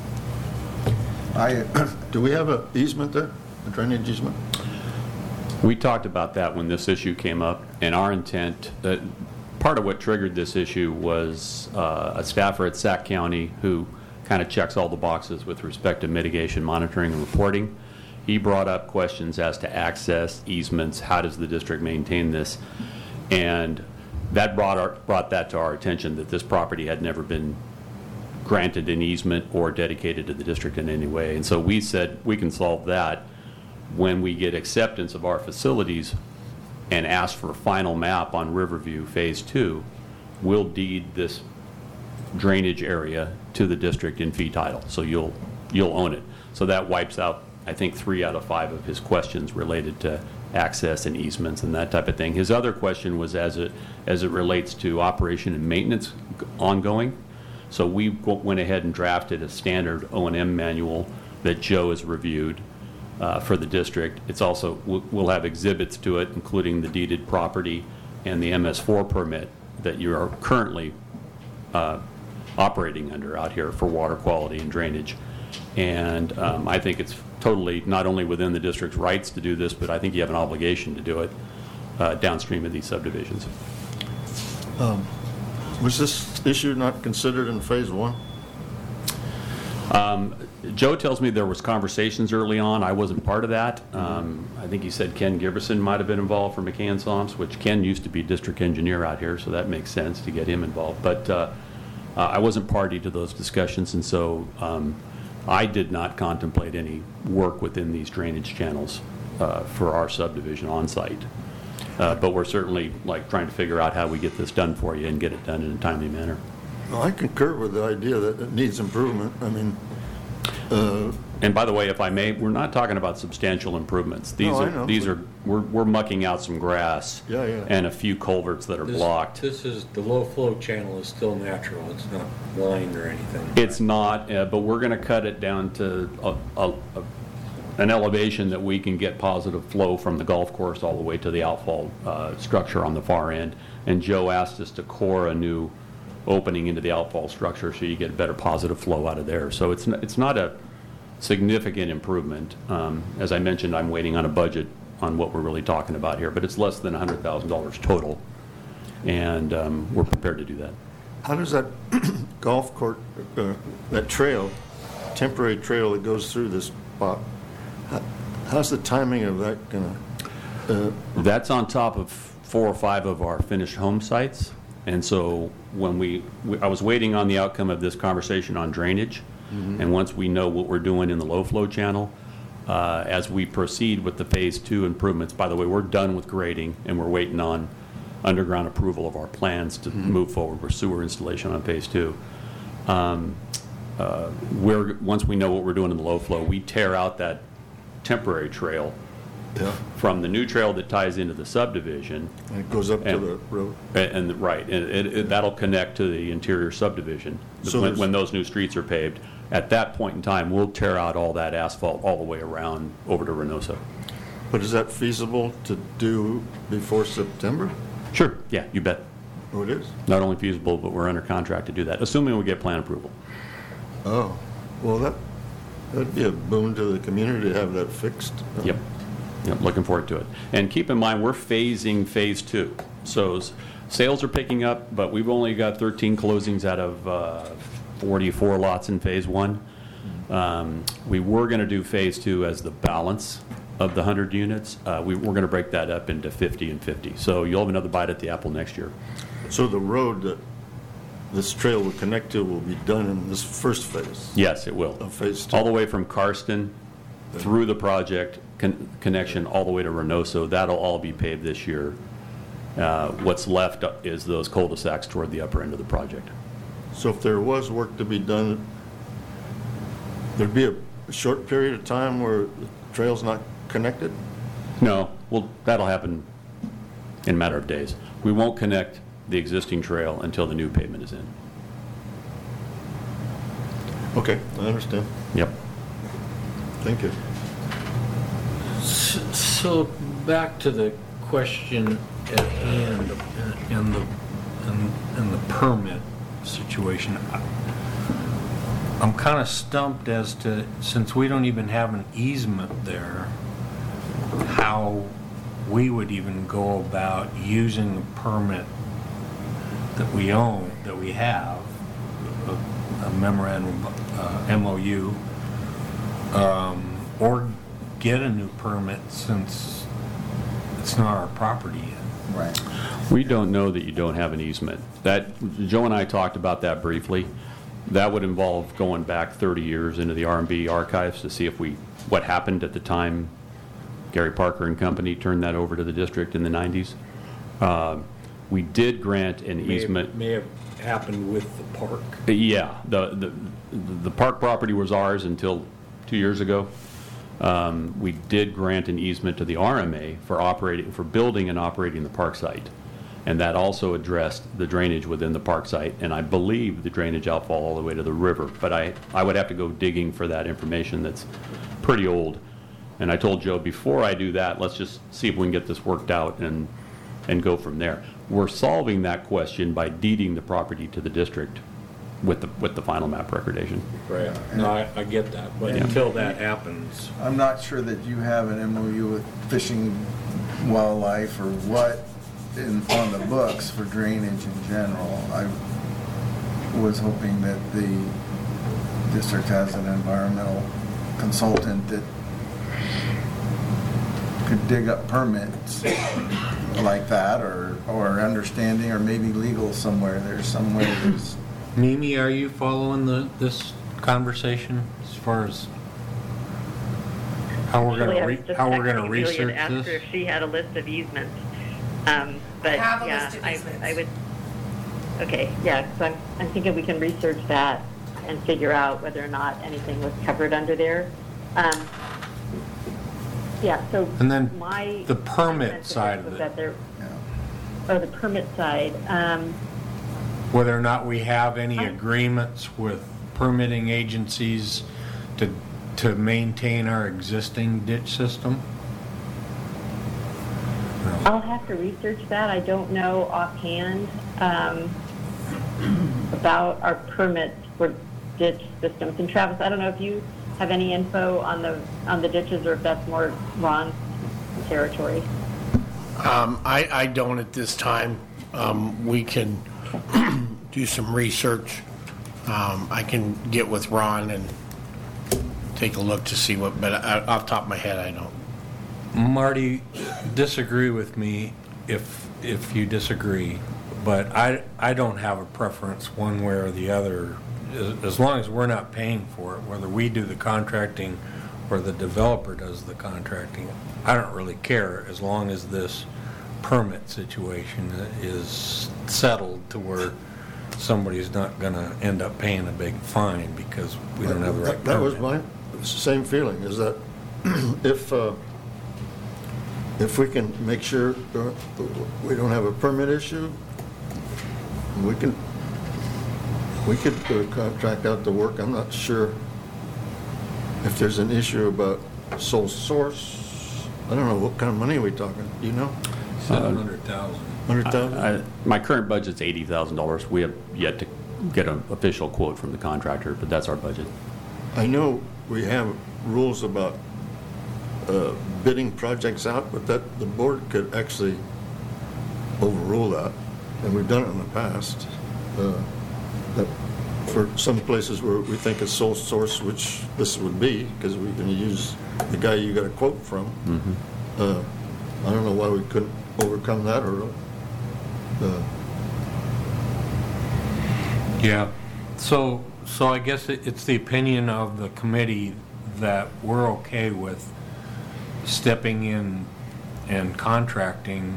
Do we have an easement there, a drainage easement? We talked about that when this issue came up, and our intent, part of what triggered this issue was a staffer at Sac County who kind of checks all the boxes with respect to mitigation, monitoring, and reporting. He brought up questions as to access, easements, how does the district maintain this, and that brought that to our attention, that this property had never been granted an easement or dedicated to the district in any way. And so we said we can solve that when we get acceptance of our facilities and ask for a final map on Riverview Phase 2, we'll deed this drainage area to the district in fee title. So you'll own it. So that wipes out, I think, 3 out of 5 of his questions related to access and easements and that type of thing. His other question was as it relates to operation and maintenance ongoing. So we went ahead and drafted a standard O&M manual that Joe has reviewed for the district. It's also, we'll have exhibits to it, including the deeded property and the MS4 permit that you are currently operating under out here for water quality and drainage. And I think it's totally not only within the district's rights to do this, but I think you have an obligation to do it downstream of these subdivisions. Was this issue not considered in Phase 1? Joe tells me there was conversations early on. I wasn't part of that. I think he said Ken Giberson might have been involved for McCann-Somps, which Ken used to be district engineer out here, so that makes sense to get him involved. But I wasn't party to those discussions, and so I did not contemplate any work within these drainage channels for our subdivision on site. But we're certainly trying to figure out how we get this done for you and get it done in a timely manner. Well, I concur with the idea that it needs improvement. I mean, And by the way, if I may, we're not talking about substantial improvements. These No, I are, know, these but- are, we're mucking out some grass. Yeah, yeah. And a few culverts that are blocked. This is, the low flow channel is still natural, it's not lined or anything. It's not, but we're going to cut it down to an elevation that we can get positive flow from the golf course all the way to the outfall structure on the far end. And Joe asked us to core a new opening into the outfall structure so you get better positive flow out of there. So it's not a significant improvement. As I mentioned, I'm waiting on a budget on what we're really talking about here, but it's less than $100,000 total. And we're prepared to do that. How does that golf court, that trail, temporary trail that goes through this spot, how's the timing of that gonna? That's on top of 4 or 5 of our finished home sites. And so when I was waiting on the outcome of this conversation on drainage. And once we know what we're doing in the low flow channel, as we proceed with the phase 2 improvements, by the way, we're done with grading and we're waiting on underground approval of our plans to move forward with sewer installation on phase 2. Once we know what we're doing in the low flow, we tear out that temporary trail from the new trail that ties into the subdivision. And it goes up to the road. Right, and that'll connect to the interior subdivision So when those new streets are paved. At that point in time, we'll tear out all that asphalt all the way around over to Reynosa. But is that feasible to do before September? Sure, yeah, you bet. Oh, it is? Not only feasible, but we're under contract to do that, assuming we get plan approval. Oh, well, that'd be a boon to the community to have that fixed. Yep, looking forward to it. And keep in mind, we're phasing phase 2. So sales are picking up, but we've only got 13 closings out of 44 lots in phase 1. We were going to do phase 2 as the balance of the 100 units. We're going to break that up into 50 and 50. So you'll have another bite at the apple next year. So the road that this trail will connect to will be done in this first phase? Yes, it will. Of phase 2? All the way from Karsten through the project connection all the way to Reynosa. That'll all be paved this year. What's left is those cul-de-sacs toward the upper end of the project. So if there was work to be done, there'd be a short period of time where the trail's not connected? No, well, that'll happen in a matter of days. We won't connect the existing trail until the new pavement is in. Okay, I understand. Yep. Thank you. So back to the question at hand and the permit situation. I'm kind of stumped as to, since we don't even have an easement there, how we would even go about using the permit that we own, that we have, a memorandum, MOU, or get a new permit since it's not our property yet. Right. We don't know that you don't have an easement. Joe and I talked about that briefly. That would involve going back 30 years into the R&B archives to see what happened at the time Gary Parker and company turned that over to the district in the 90s. We did grant an easement. May have happened with the park. Yeah, the park property was ours until 2 years ago. We did grant an easement to the RMA for building and operating the park site. And that also addressed the drainage within the park site, and I believe the drainage outfall all the way to the river. But I would have to go digging for that information that's pretty old. And I told Joe, before I do that, let's just see if we can get this worked out and go from there. We're solving that question by deeding the property to the district with the final map recordation. Right. No, I get that, but until that happens. I'm not sure that you have an MOU with Fishing Wildlife or what on the books for drainage in general. I was hoping that the district has an environmental consultant that could dig up permits like that, or understanding, or maybe legal somewhere. There's somewhere there's... Mimi, are you following this conversation as far as how we're going to research asked this? her if she had a list of easements. But I have a yeah, list of easements. I would. Okay, yeah. So I'm thinking we can research that. and figure out whether or not anything was covered under there. Yeah, so And then my the permit sense side of was it. that there, the permit side. Whether or not we have any agreements with permitting agencies to maintain our existing ditch system? I'll have to research that. I don't know offhand about our permits for ditch systems. And Travis, I don't know if you have any info on the ditches, or if that's more Ron's territory. I don't at this time. We can do some research. I can get with Ron and take a look to see what, but off the top of my head, I don't. Marty, disagree with me if you disagree, but I don't have a preference one way or the other. As long as we're not paying for it, whether we do the contracting or the developer does the contracting, I don't really care, as long as this permit situation is settled to where somebody's not going to end up paying a big fine because we don't have the right permit. That was my same feeling, is that if we can make sure we don't have a permit issue, we could contract out the work. I'm not sure if there's an issue about sole source. I don't know, what kind of money are we talking? Do you know? 700,000. 100,000? My current budget's $80,000. We have yet to get an official quote from the contractor, but that's our budget. I know we have rules about bidding projects out, but that the board could actually overrule that, and we've done it in the past. That for some places where we think it's sole source, which this would be, because we're going to use the guy you got a quote from. I don't know why we couldn't overcome that hurdle. Yeah. So I guess it's the opinion of the committee that we're okay with stepping in and contracting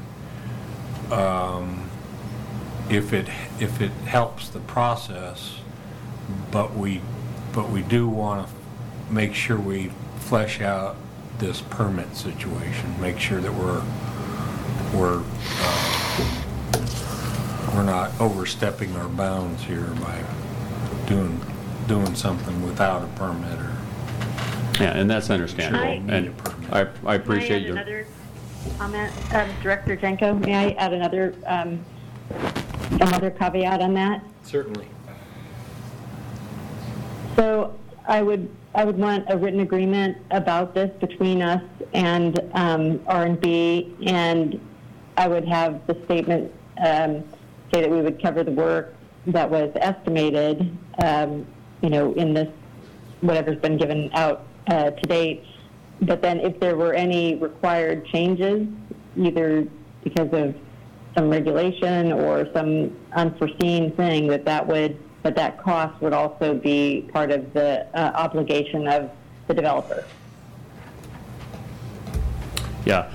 if it helps the process, but we do want to make sure we flesh out this permit situation, make sure that we're not overstepping our bounds here by doing something without a permit or. Yeah, and that's understandable. And I appreciate your. May I add another comment, Director Jenko? May I add another caveat on that? Certainly. So I would want a written agreement about this between us and R&B, and I would have the statement say that we would cover the work that was estimated, in this, whatever's been given out to date. But then if there were any required changes, either because of some regulation or some unforeseen thing, that cost would also be part of the obligation of the developer. Yeah,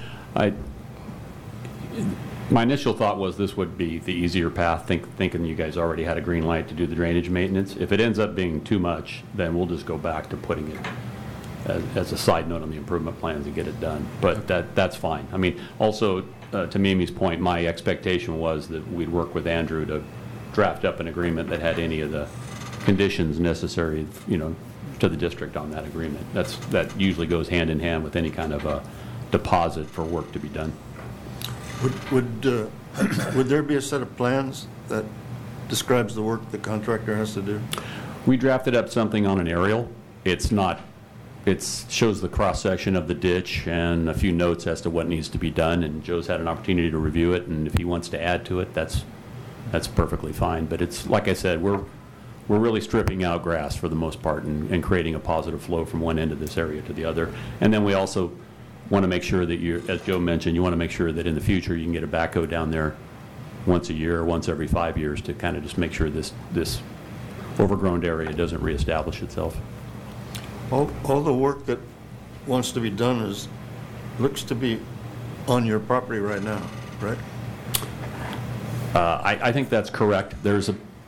my initial thought was this would be the easier path, thinking you guys already had a green light to do the drainage maintenance. If it ends up being too much, then we'll just go back to putting it as a side note on the improvement plans and get it done. But that's fine. I mean, also, to Mimi's point, my expectation was that we'd work with Andrew to draft up an agreement that had any of the conditions necessary, to the district on that agreement. That usually goes hand in hand with any kind of a deposit for work to be done. Would there be a set of plans that describes the work the contractor has to do? We drafted up something on an aerial. It shows the cross-section of the ditch and a few notes as to what needs to be done, and Joe's had an opportunity to review it, and if he wants to add to it, that's perfectly fine. But it's, like I said, we're really stripping out grass for the most part and creating a positive flow from one end of this area to the other. And then we also want to make sure that as Joe mentioned, you want to make sure that in the future you can get a backhoe down there once a year or once every 5 years to kind of just make sure this overgrown area doesn't reestablish itself. All the work that wants to be done looks to be on your property right now, right? I think that's correct. There's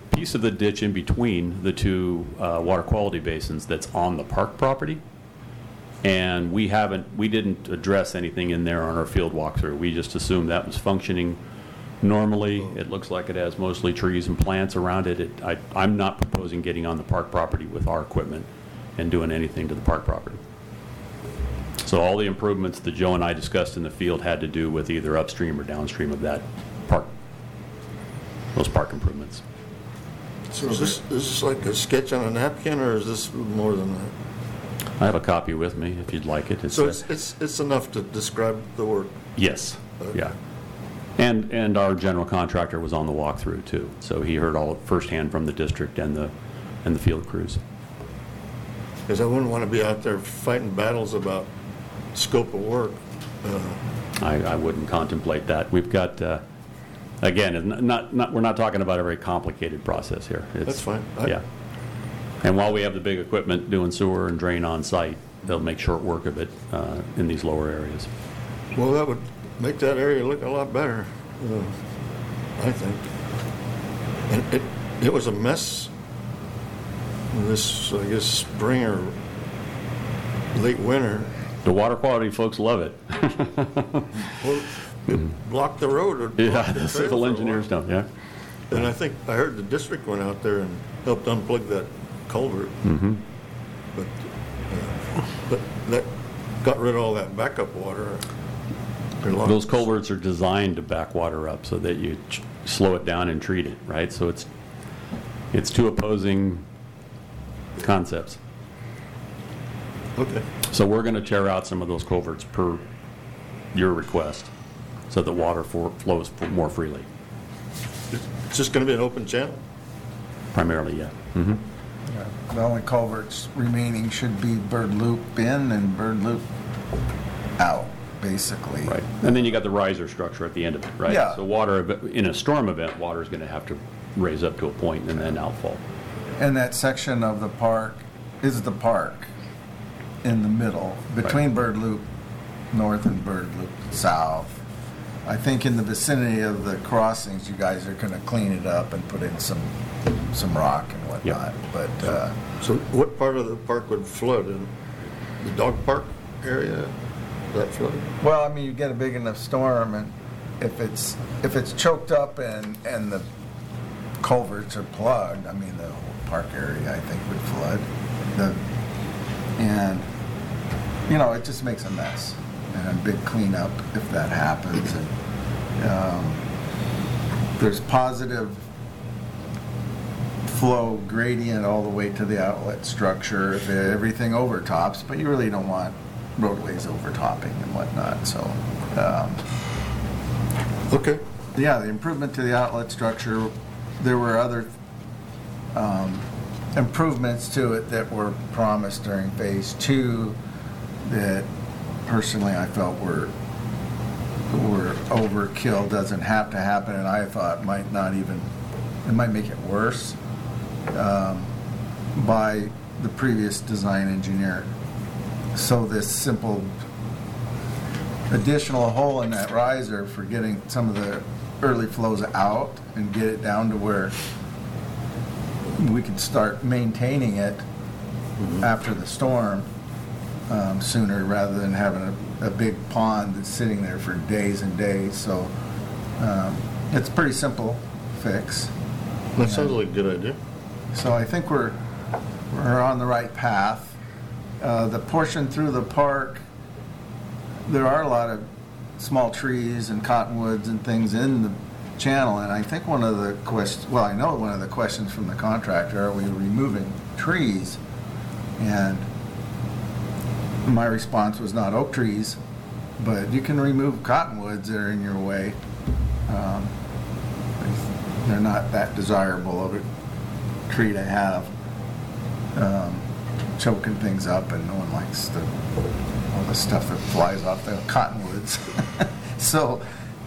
piece of the ditch in between the two water quality basins that's on the park property. And we didn't address anything in there on our field walkthrough. We just assumed that was functioning normally. It looks like it has mostly trees and plants around it. I'm not proposing getting on the park property with our equipment and doing anything to the park property. So all the improvements that Joe and I discussed in the field had to do with either upstream or downstream of that park, those park improvements. So is this like a sketch on a napkin, or is this more than that? I have a copy with me if you'd like it. So it's enough to describe the work? Yes, Okay. yeah. And our general contractor was on the walkthrough too, so he heard all firsthand from the district and the field crews. Because I wouldn't want to be out there fighting battles about scope of work. I wouldn't contemplate that. We've got, again, we're not talking about a very complicated process here. That's fine. Yeah. And while we have the big equipment doing sewer and drain on site, they'll make short work of it in these lower areas. Well, that would make that area look a lot better, I think. And it was a mess this, I guess, spring or late winter. The water quality folks love it. Well, it blocked the road. Or blocked Yeah, the the trail civil for a engineers while. don't, yeah. And I think, I heard the district went out there and helped unplug that culvert. Mm-hmm. But that got rid of all that backup water. Those culverts are designed to back water up so that you slow it down and treat it, right? So it's two opposing concepts. Okay. So we're going to tear out some of those culverts per your request so that water flows more freely. It's just going to be an open channel? Primarily, yeah. Mm-hmm. Yeah, the only culverts remaining should be Bird Loop in and Bird Loop out, basically. Right. And then you got the riser structure at the end of it, right? Yeah. So water, in a storm event, water is going to have to raise up to a point and then outfall. And that section of the park is the park in the middle, between Right. Bird Loop North and Bird Loop South. I think in the vicinity of the crossings, you guys are going to clean it up and put in some rock and whatnot. Yeah. But So what part of the park would flood? In the dog park area? That flood? well, I mean, you get a big enough storm, and if it's choked up and the culverts are plugged, I mean, the whole park area, I think, would flood. And it just makes a mess and a big cleanup if that happens. And there's positive flow gradient all the way to the outlet structure if everything overtops, but you really don't want roadways overtopping and whatnot. So, Okay. yeah, the improvement to the outlet structure, there were other improvements to it that were promised during phase 2 that personally I felt were overkill, doesn't have to happen, and I thought might make it worse by the previous design engineer. So this simple additional hole in that riser for getting some of the early flows out and get it down to where we could start maintaining it after the storm sooner, rather than having a big pond that's sitting there for days and days. So it's a pretty simple fix. That sounds like a good idea. So I think we're on the right path. The portion through the park, there are a lot of small trees and cottonwoods and things in the channel, and I think one of the questions from the contractor, are we removing trees? And my response was not oak trees, but you can remove cottonwoods that are in your way. They're not that desirable of a tree to have, choking things up, and no one likes all the stuff that flies off the cottonwoods. So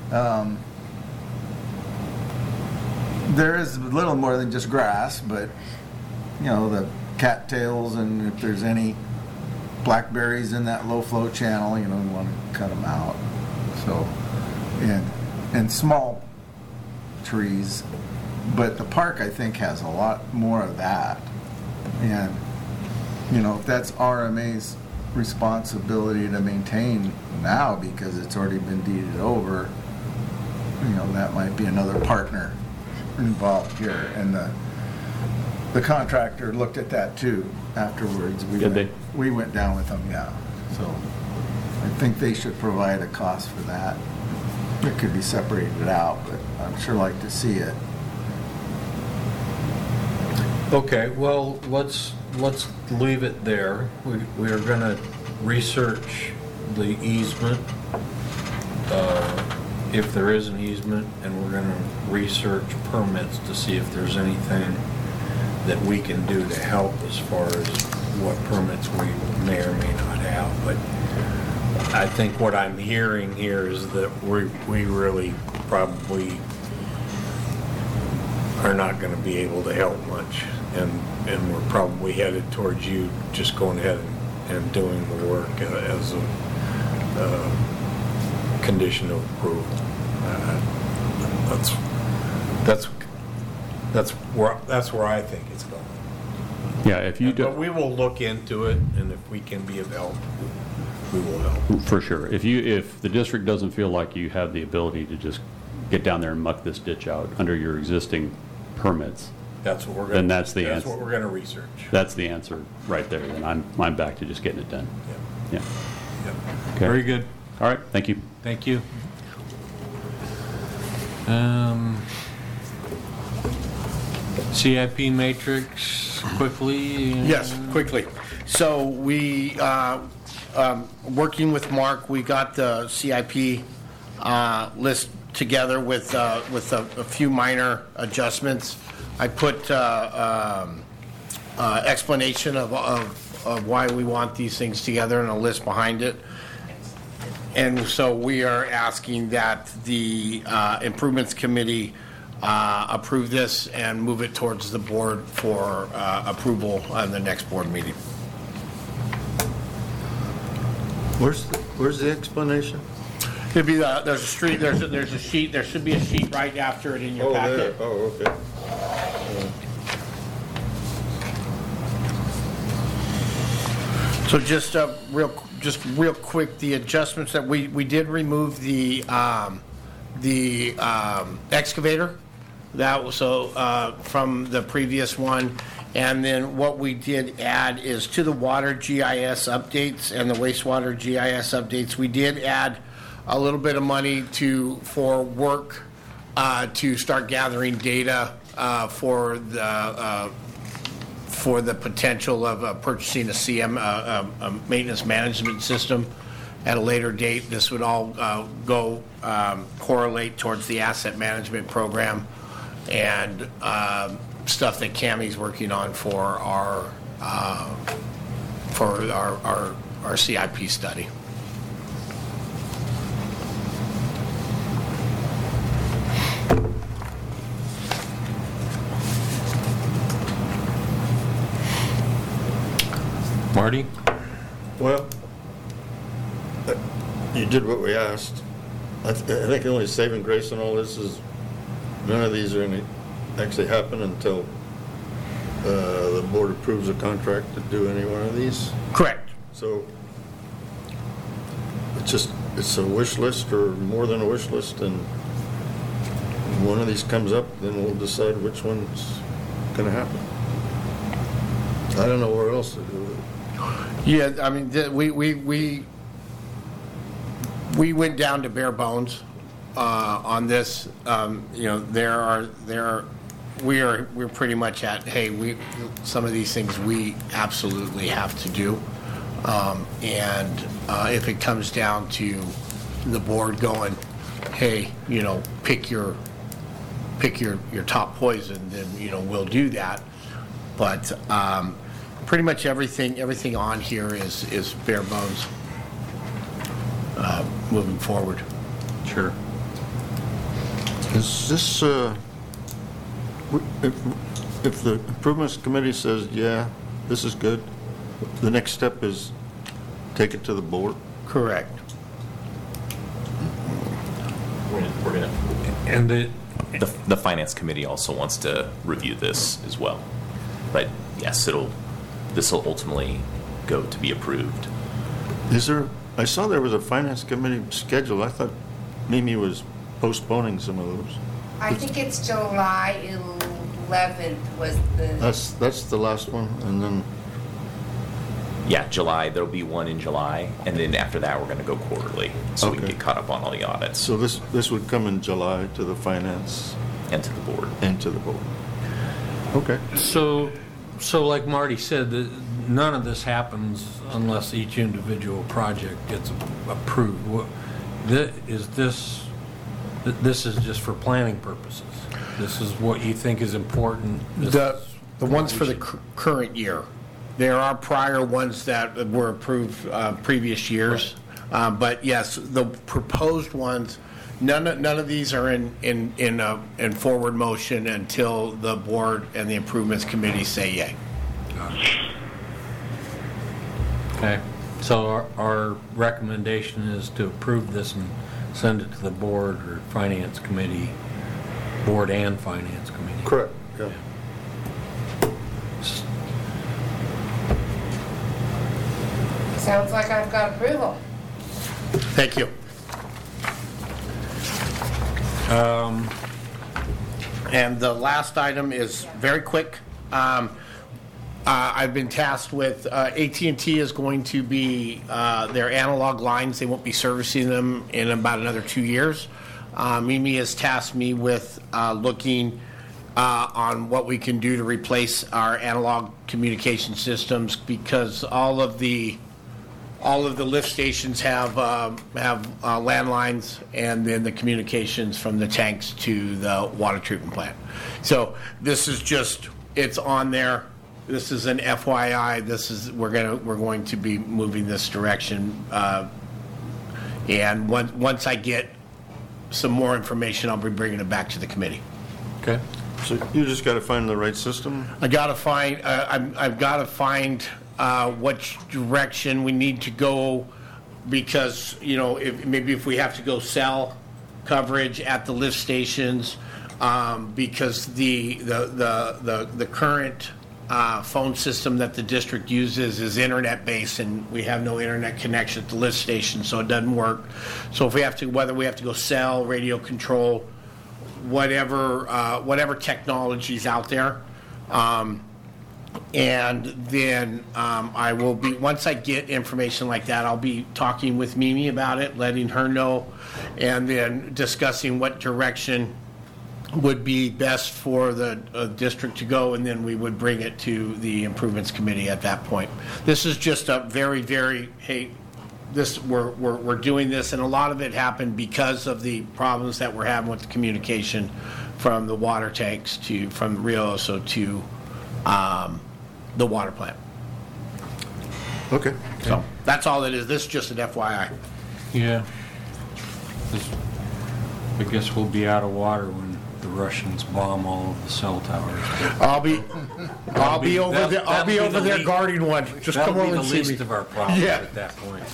there is a little more than just grass, but the cattails, and if there's any blackberries in that low flow channel, we want to cut them out. So and small trees But the park, I think, has a lot more of that. And, you know, if that's RMA's responsibility to maintain now because it's already been deeded over, you know, that might be another partner involved here. And the contractor looked at that too afterwards. We went down with them, yeah. So I think they should provide a cost for that. It could be separated out, but I'd sure like to see it. Okay, well, let's leave it there. We are going to research the easement, if there is an easement, and we're going to research permits to see if there's anything that we can do to help as far as what permits we may or may not have. But I think what I'm hearing here is that we really probably are not going to be able to help much, and we're probably headed towards you just going ahead and doing the work as a condition of approval. That's where I think it's going. Yeah, if you do. But we will look into it, and if we can be of help, we will help. For sure. If the district doesn't feel like you have the ability to just get down there and muck this ditch out under your existing permits, That's what we're going. then that's the That's answer. what we're going to research. That's the answer right there. Then I'm back to just getting it done. Yeah. Yeah. Yep. Okay. Very good. All right. Thank you. Thank you. CIP matrix, quickly. Yes, quickly. So we, working with Mark, we got the CIP list together with a few minor adjustments. I put explanation of why we want these things together and a list behind it. And so we are asking that the Improvements Committee approve this and move it towards the board for approval on the next board meeting. Where's the explanation? It'd be there's a sheet. There should be a sheet right after it in your packet. There. Oh, okay. So just real quick, the adjustments that we did remove the excavator. That was from the previous one. And then what we did add is to the water GIS updates and the wastewater GIS updates, we did add a little bit of money for work to start gathering data for the potential of purchasing a CM, a maintenance management system at a later date. This would all correlate towards the asset management program and stuff that Cammie's working on for our CIP study. Marty? Well, you did what we asked. I think the only saving grace in all this is none of these are going to actually happen until the board approves a contract to do any one of these. Correct. So it's a wish list or more than a wish list, and when one of these comes up, then we'll decide which one's going to happen. I don't know where else to do it. Yeah, I mean, we went down to bare bones on this. We're pretty much at, hey, some of these things we absolutely have to do, and if it comes down to the board going, hey, pick your top poison, then we'll do that. But pretty much everything on here is bare bones moving forward. Sure. Is this, if the improvements committee says, yeah, this is good, the next step is take it to the board? Correct. We're gonna. And the finance committee also wants to review this as well. But yes, this will ultimately go to be approved. I saw there was a finance committee schedule. I thought Mimi was postponing some of those. I think it's July 11th was the... That's the last one, and then, Yeah, July, there'll be one in July, and then after that, we're going to go quarterly, so we can Okay. get caught up on all the audits so this would come in July to the finance and to the board. and to the board. Okay. So like Marty said, none of this happens unless each individual project gets approved. This is just for planning purposes. This is what you think is important. The ones for the current year. There are prior ones that were approved previous years. But yes, the proposed ones, none of these are in forward motion until the board and the improvements committee say yay. Okay, so our recommendation is to approve this and send it to the board or finance committee, board and finance committee. Correct, yeah. Sounds like I've got approval. Thank you. And the last item is very quick. I've been tasked with, AT&T is going to be, their analog lines, they won't be servicing them in about another 2 years. Mimi has tasked me with looking on what we can do to replace our analog communication systems, because all of the lift stations have landlines, and then the communications from the tanks to the water treatment plant. So this is just, it's on there. This is an FYI. We're going to be moving this direction, and once I get some more information, I'll be bringing it back to the committee. Okay. So you just got to find the right system? I got to find. I've got to find which direction we need to go, because if we have to go cell coverage at the lift stations, because the current phone system that the district uses is internet based, and we have no internet connection at the lift station, so it doesn't work. So if whether we have to go cell, radio control, whatever technology's out there, and then I will be, once I get information like that, I'll be talking with Mimi about it, letting her know, and then discussing what direction would be best for the district to go, and then we would bring it to the improvements committee at that point. This is just a very, very, hey, we're doing this, and a lot of it happened because of the problems that we're having with the communication from the water tanks from Rio Oso to the water plant. Okay. So that's all it is. This is just an FYI. Yeah. I guess we'll be out of water when the Russians bomb all of the cell towers. I'll be over there. I'll be over there guarding one. Just come over and see me. That'll be the least of our problems at that point.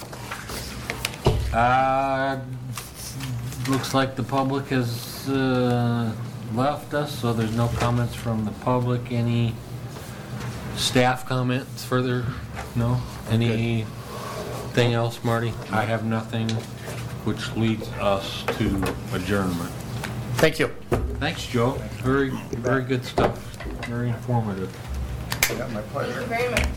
Looks like the public has left us, so there's no comments from the public. Any staff comments further? No? Anything else, Marty? I have nothing, which leads us to adjournment. Thank you. Thanks, Joe. Very, very good stuff. Very informative. Yeah, my pleasure. Thank you very much.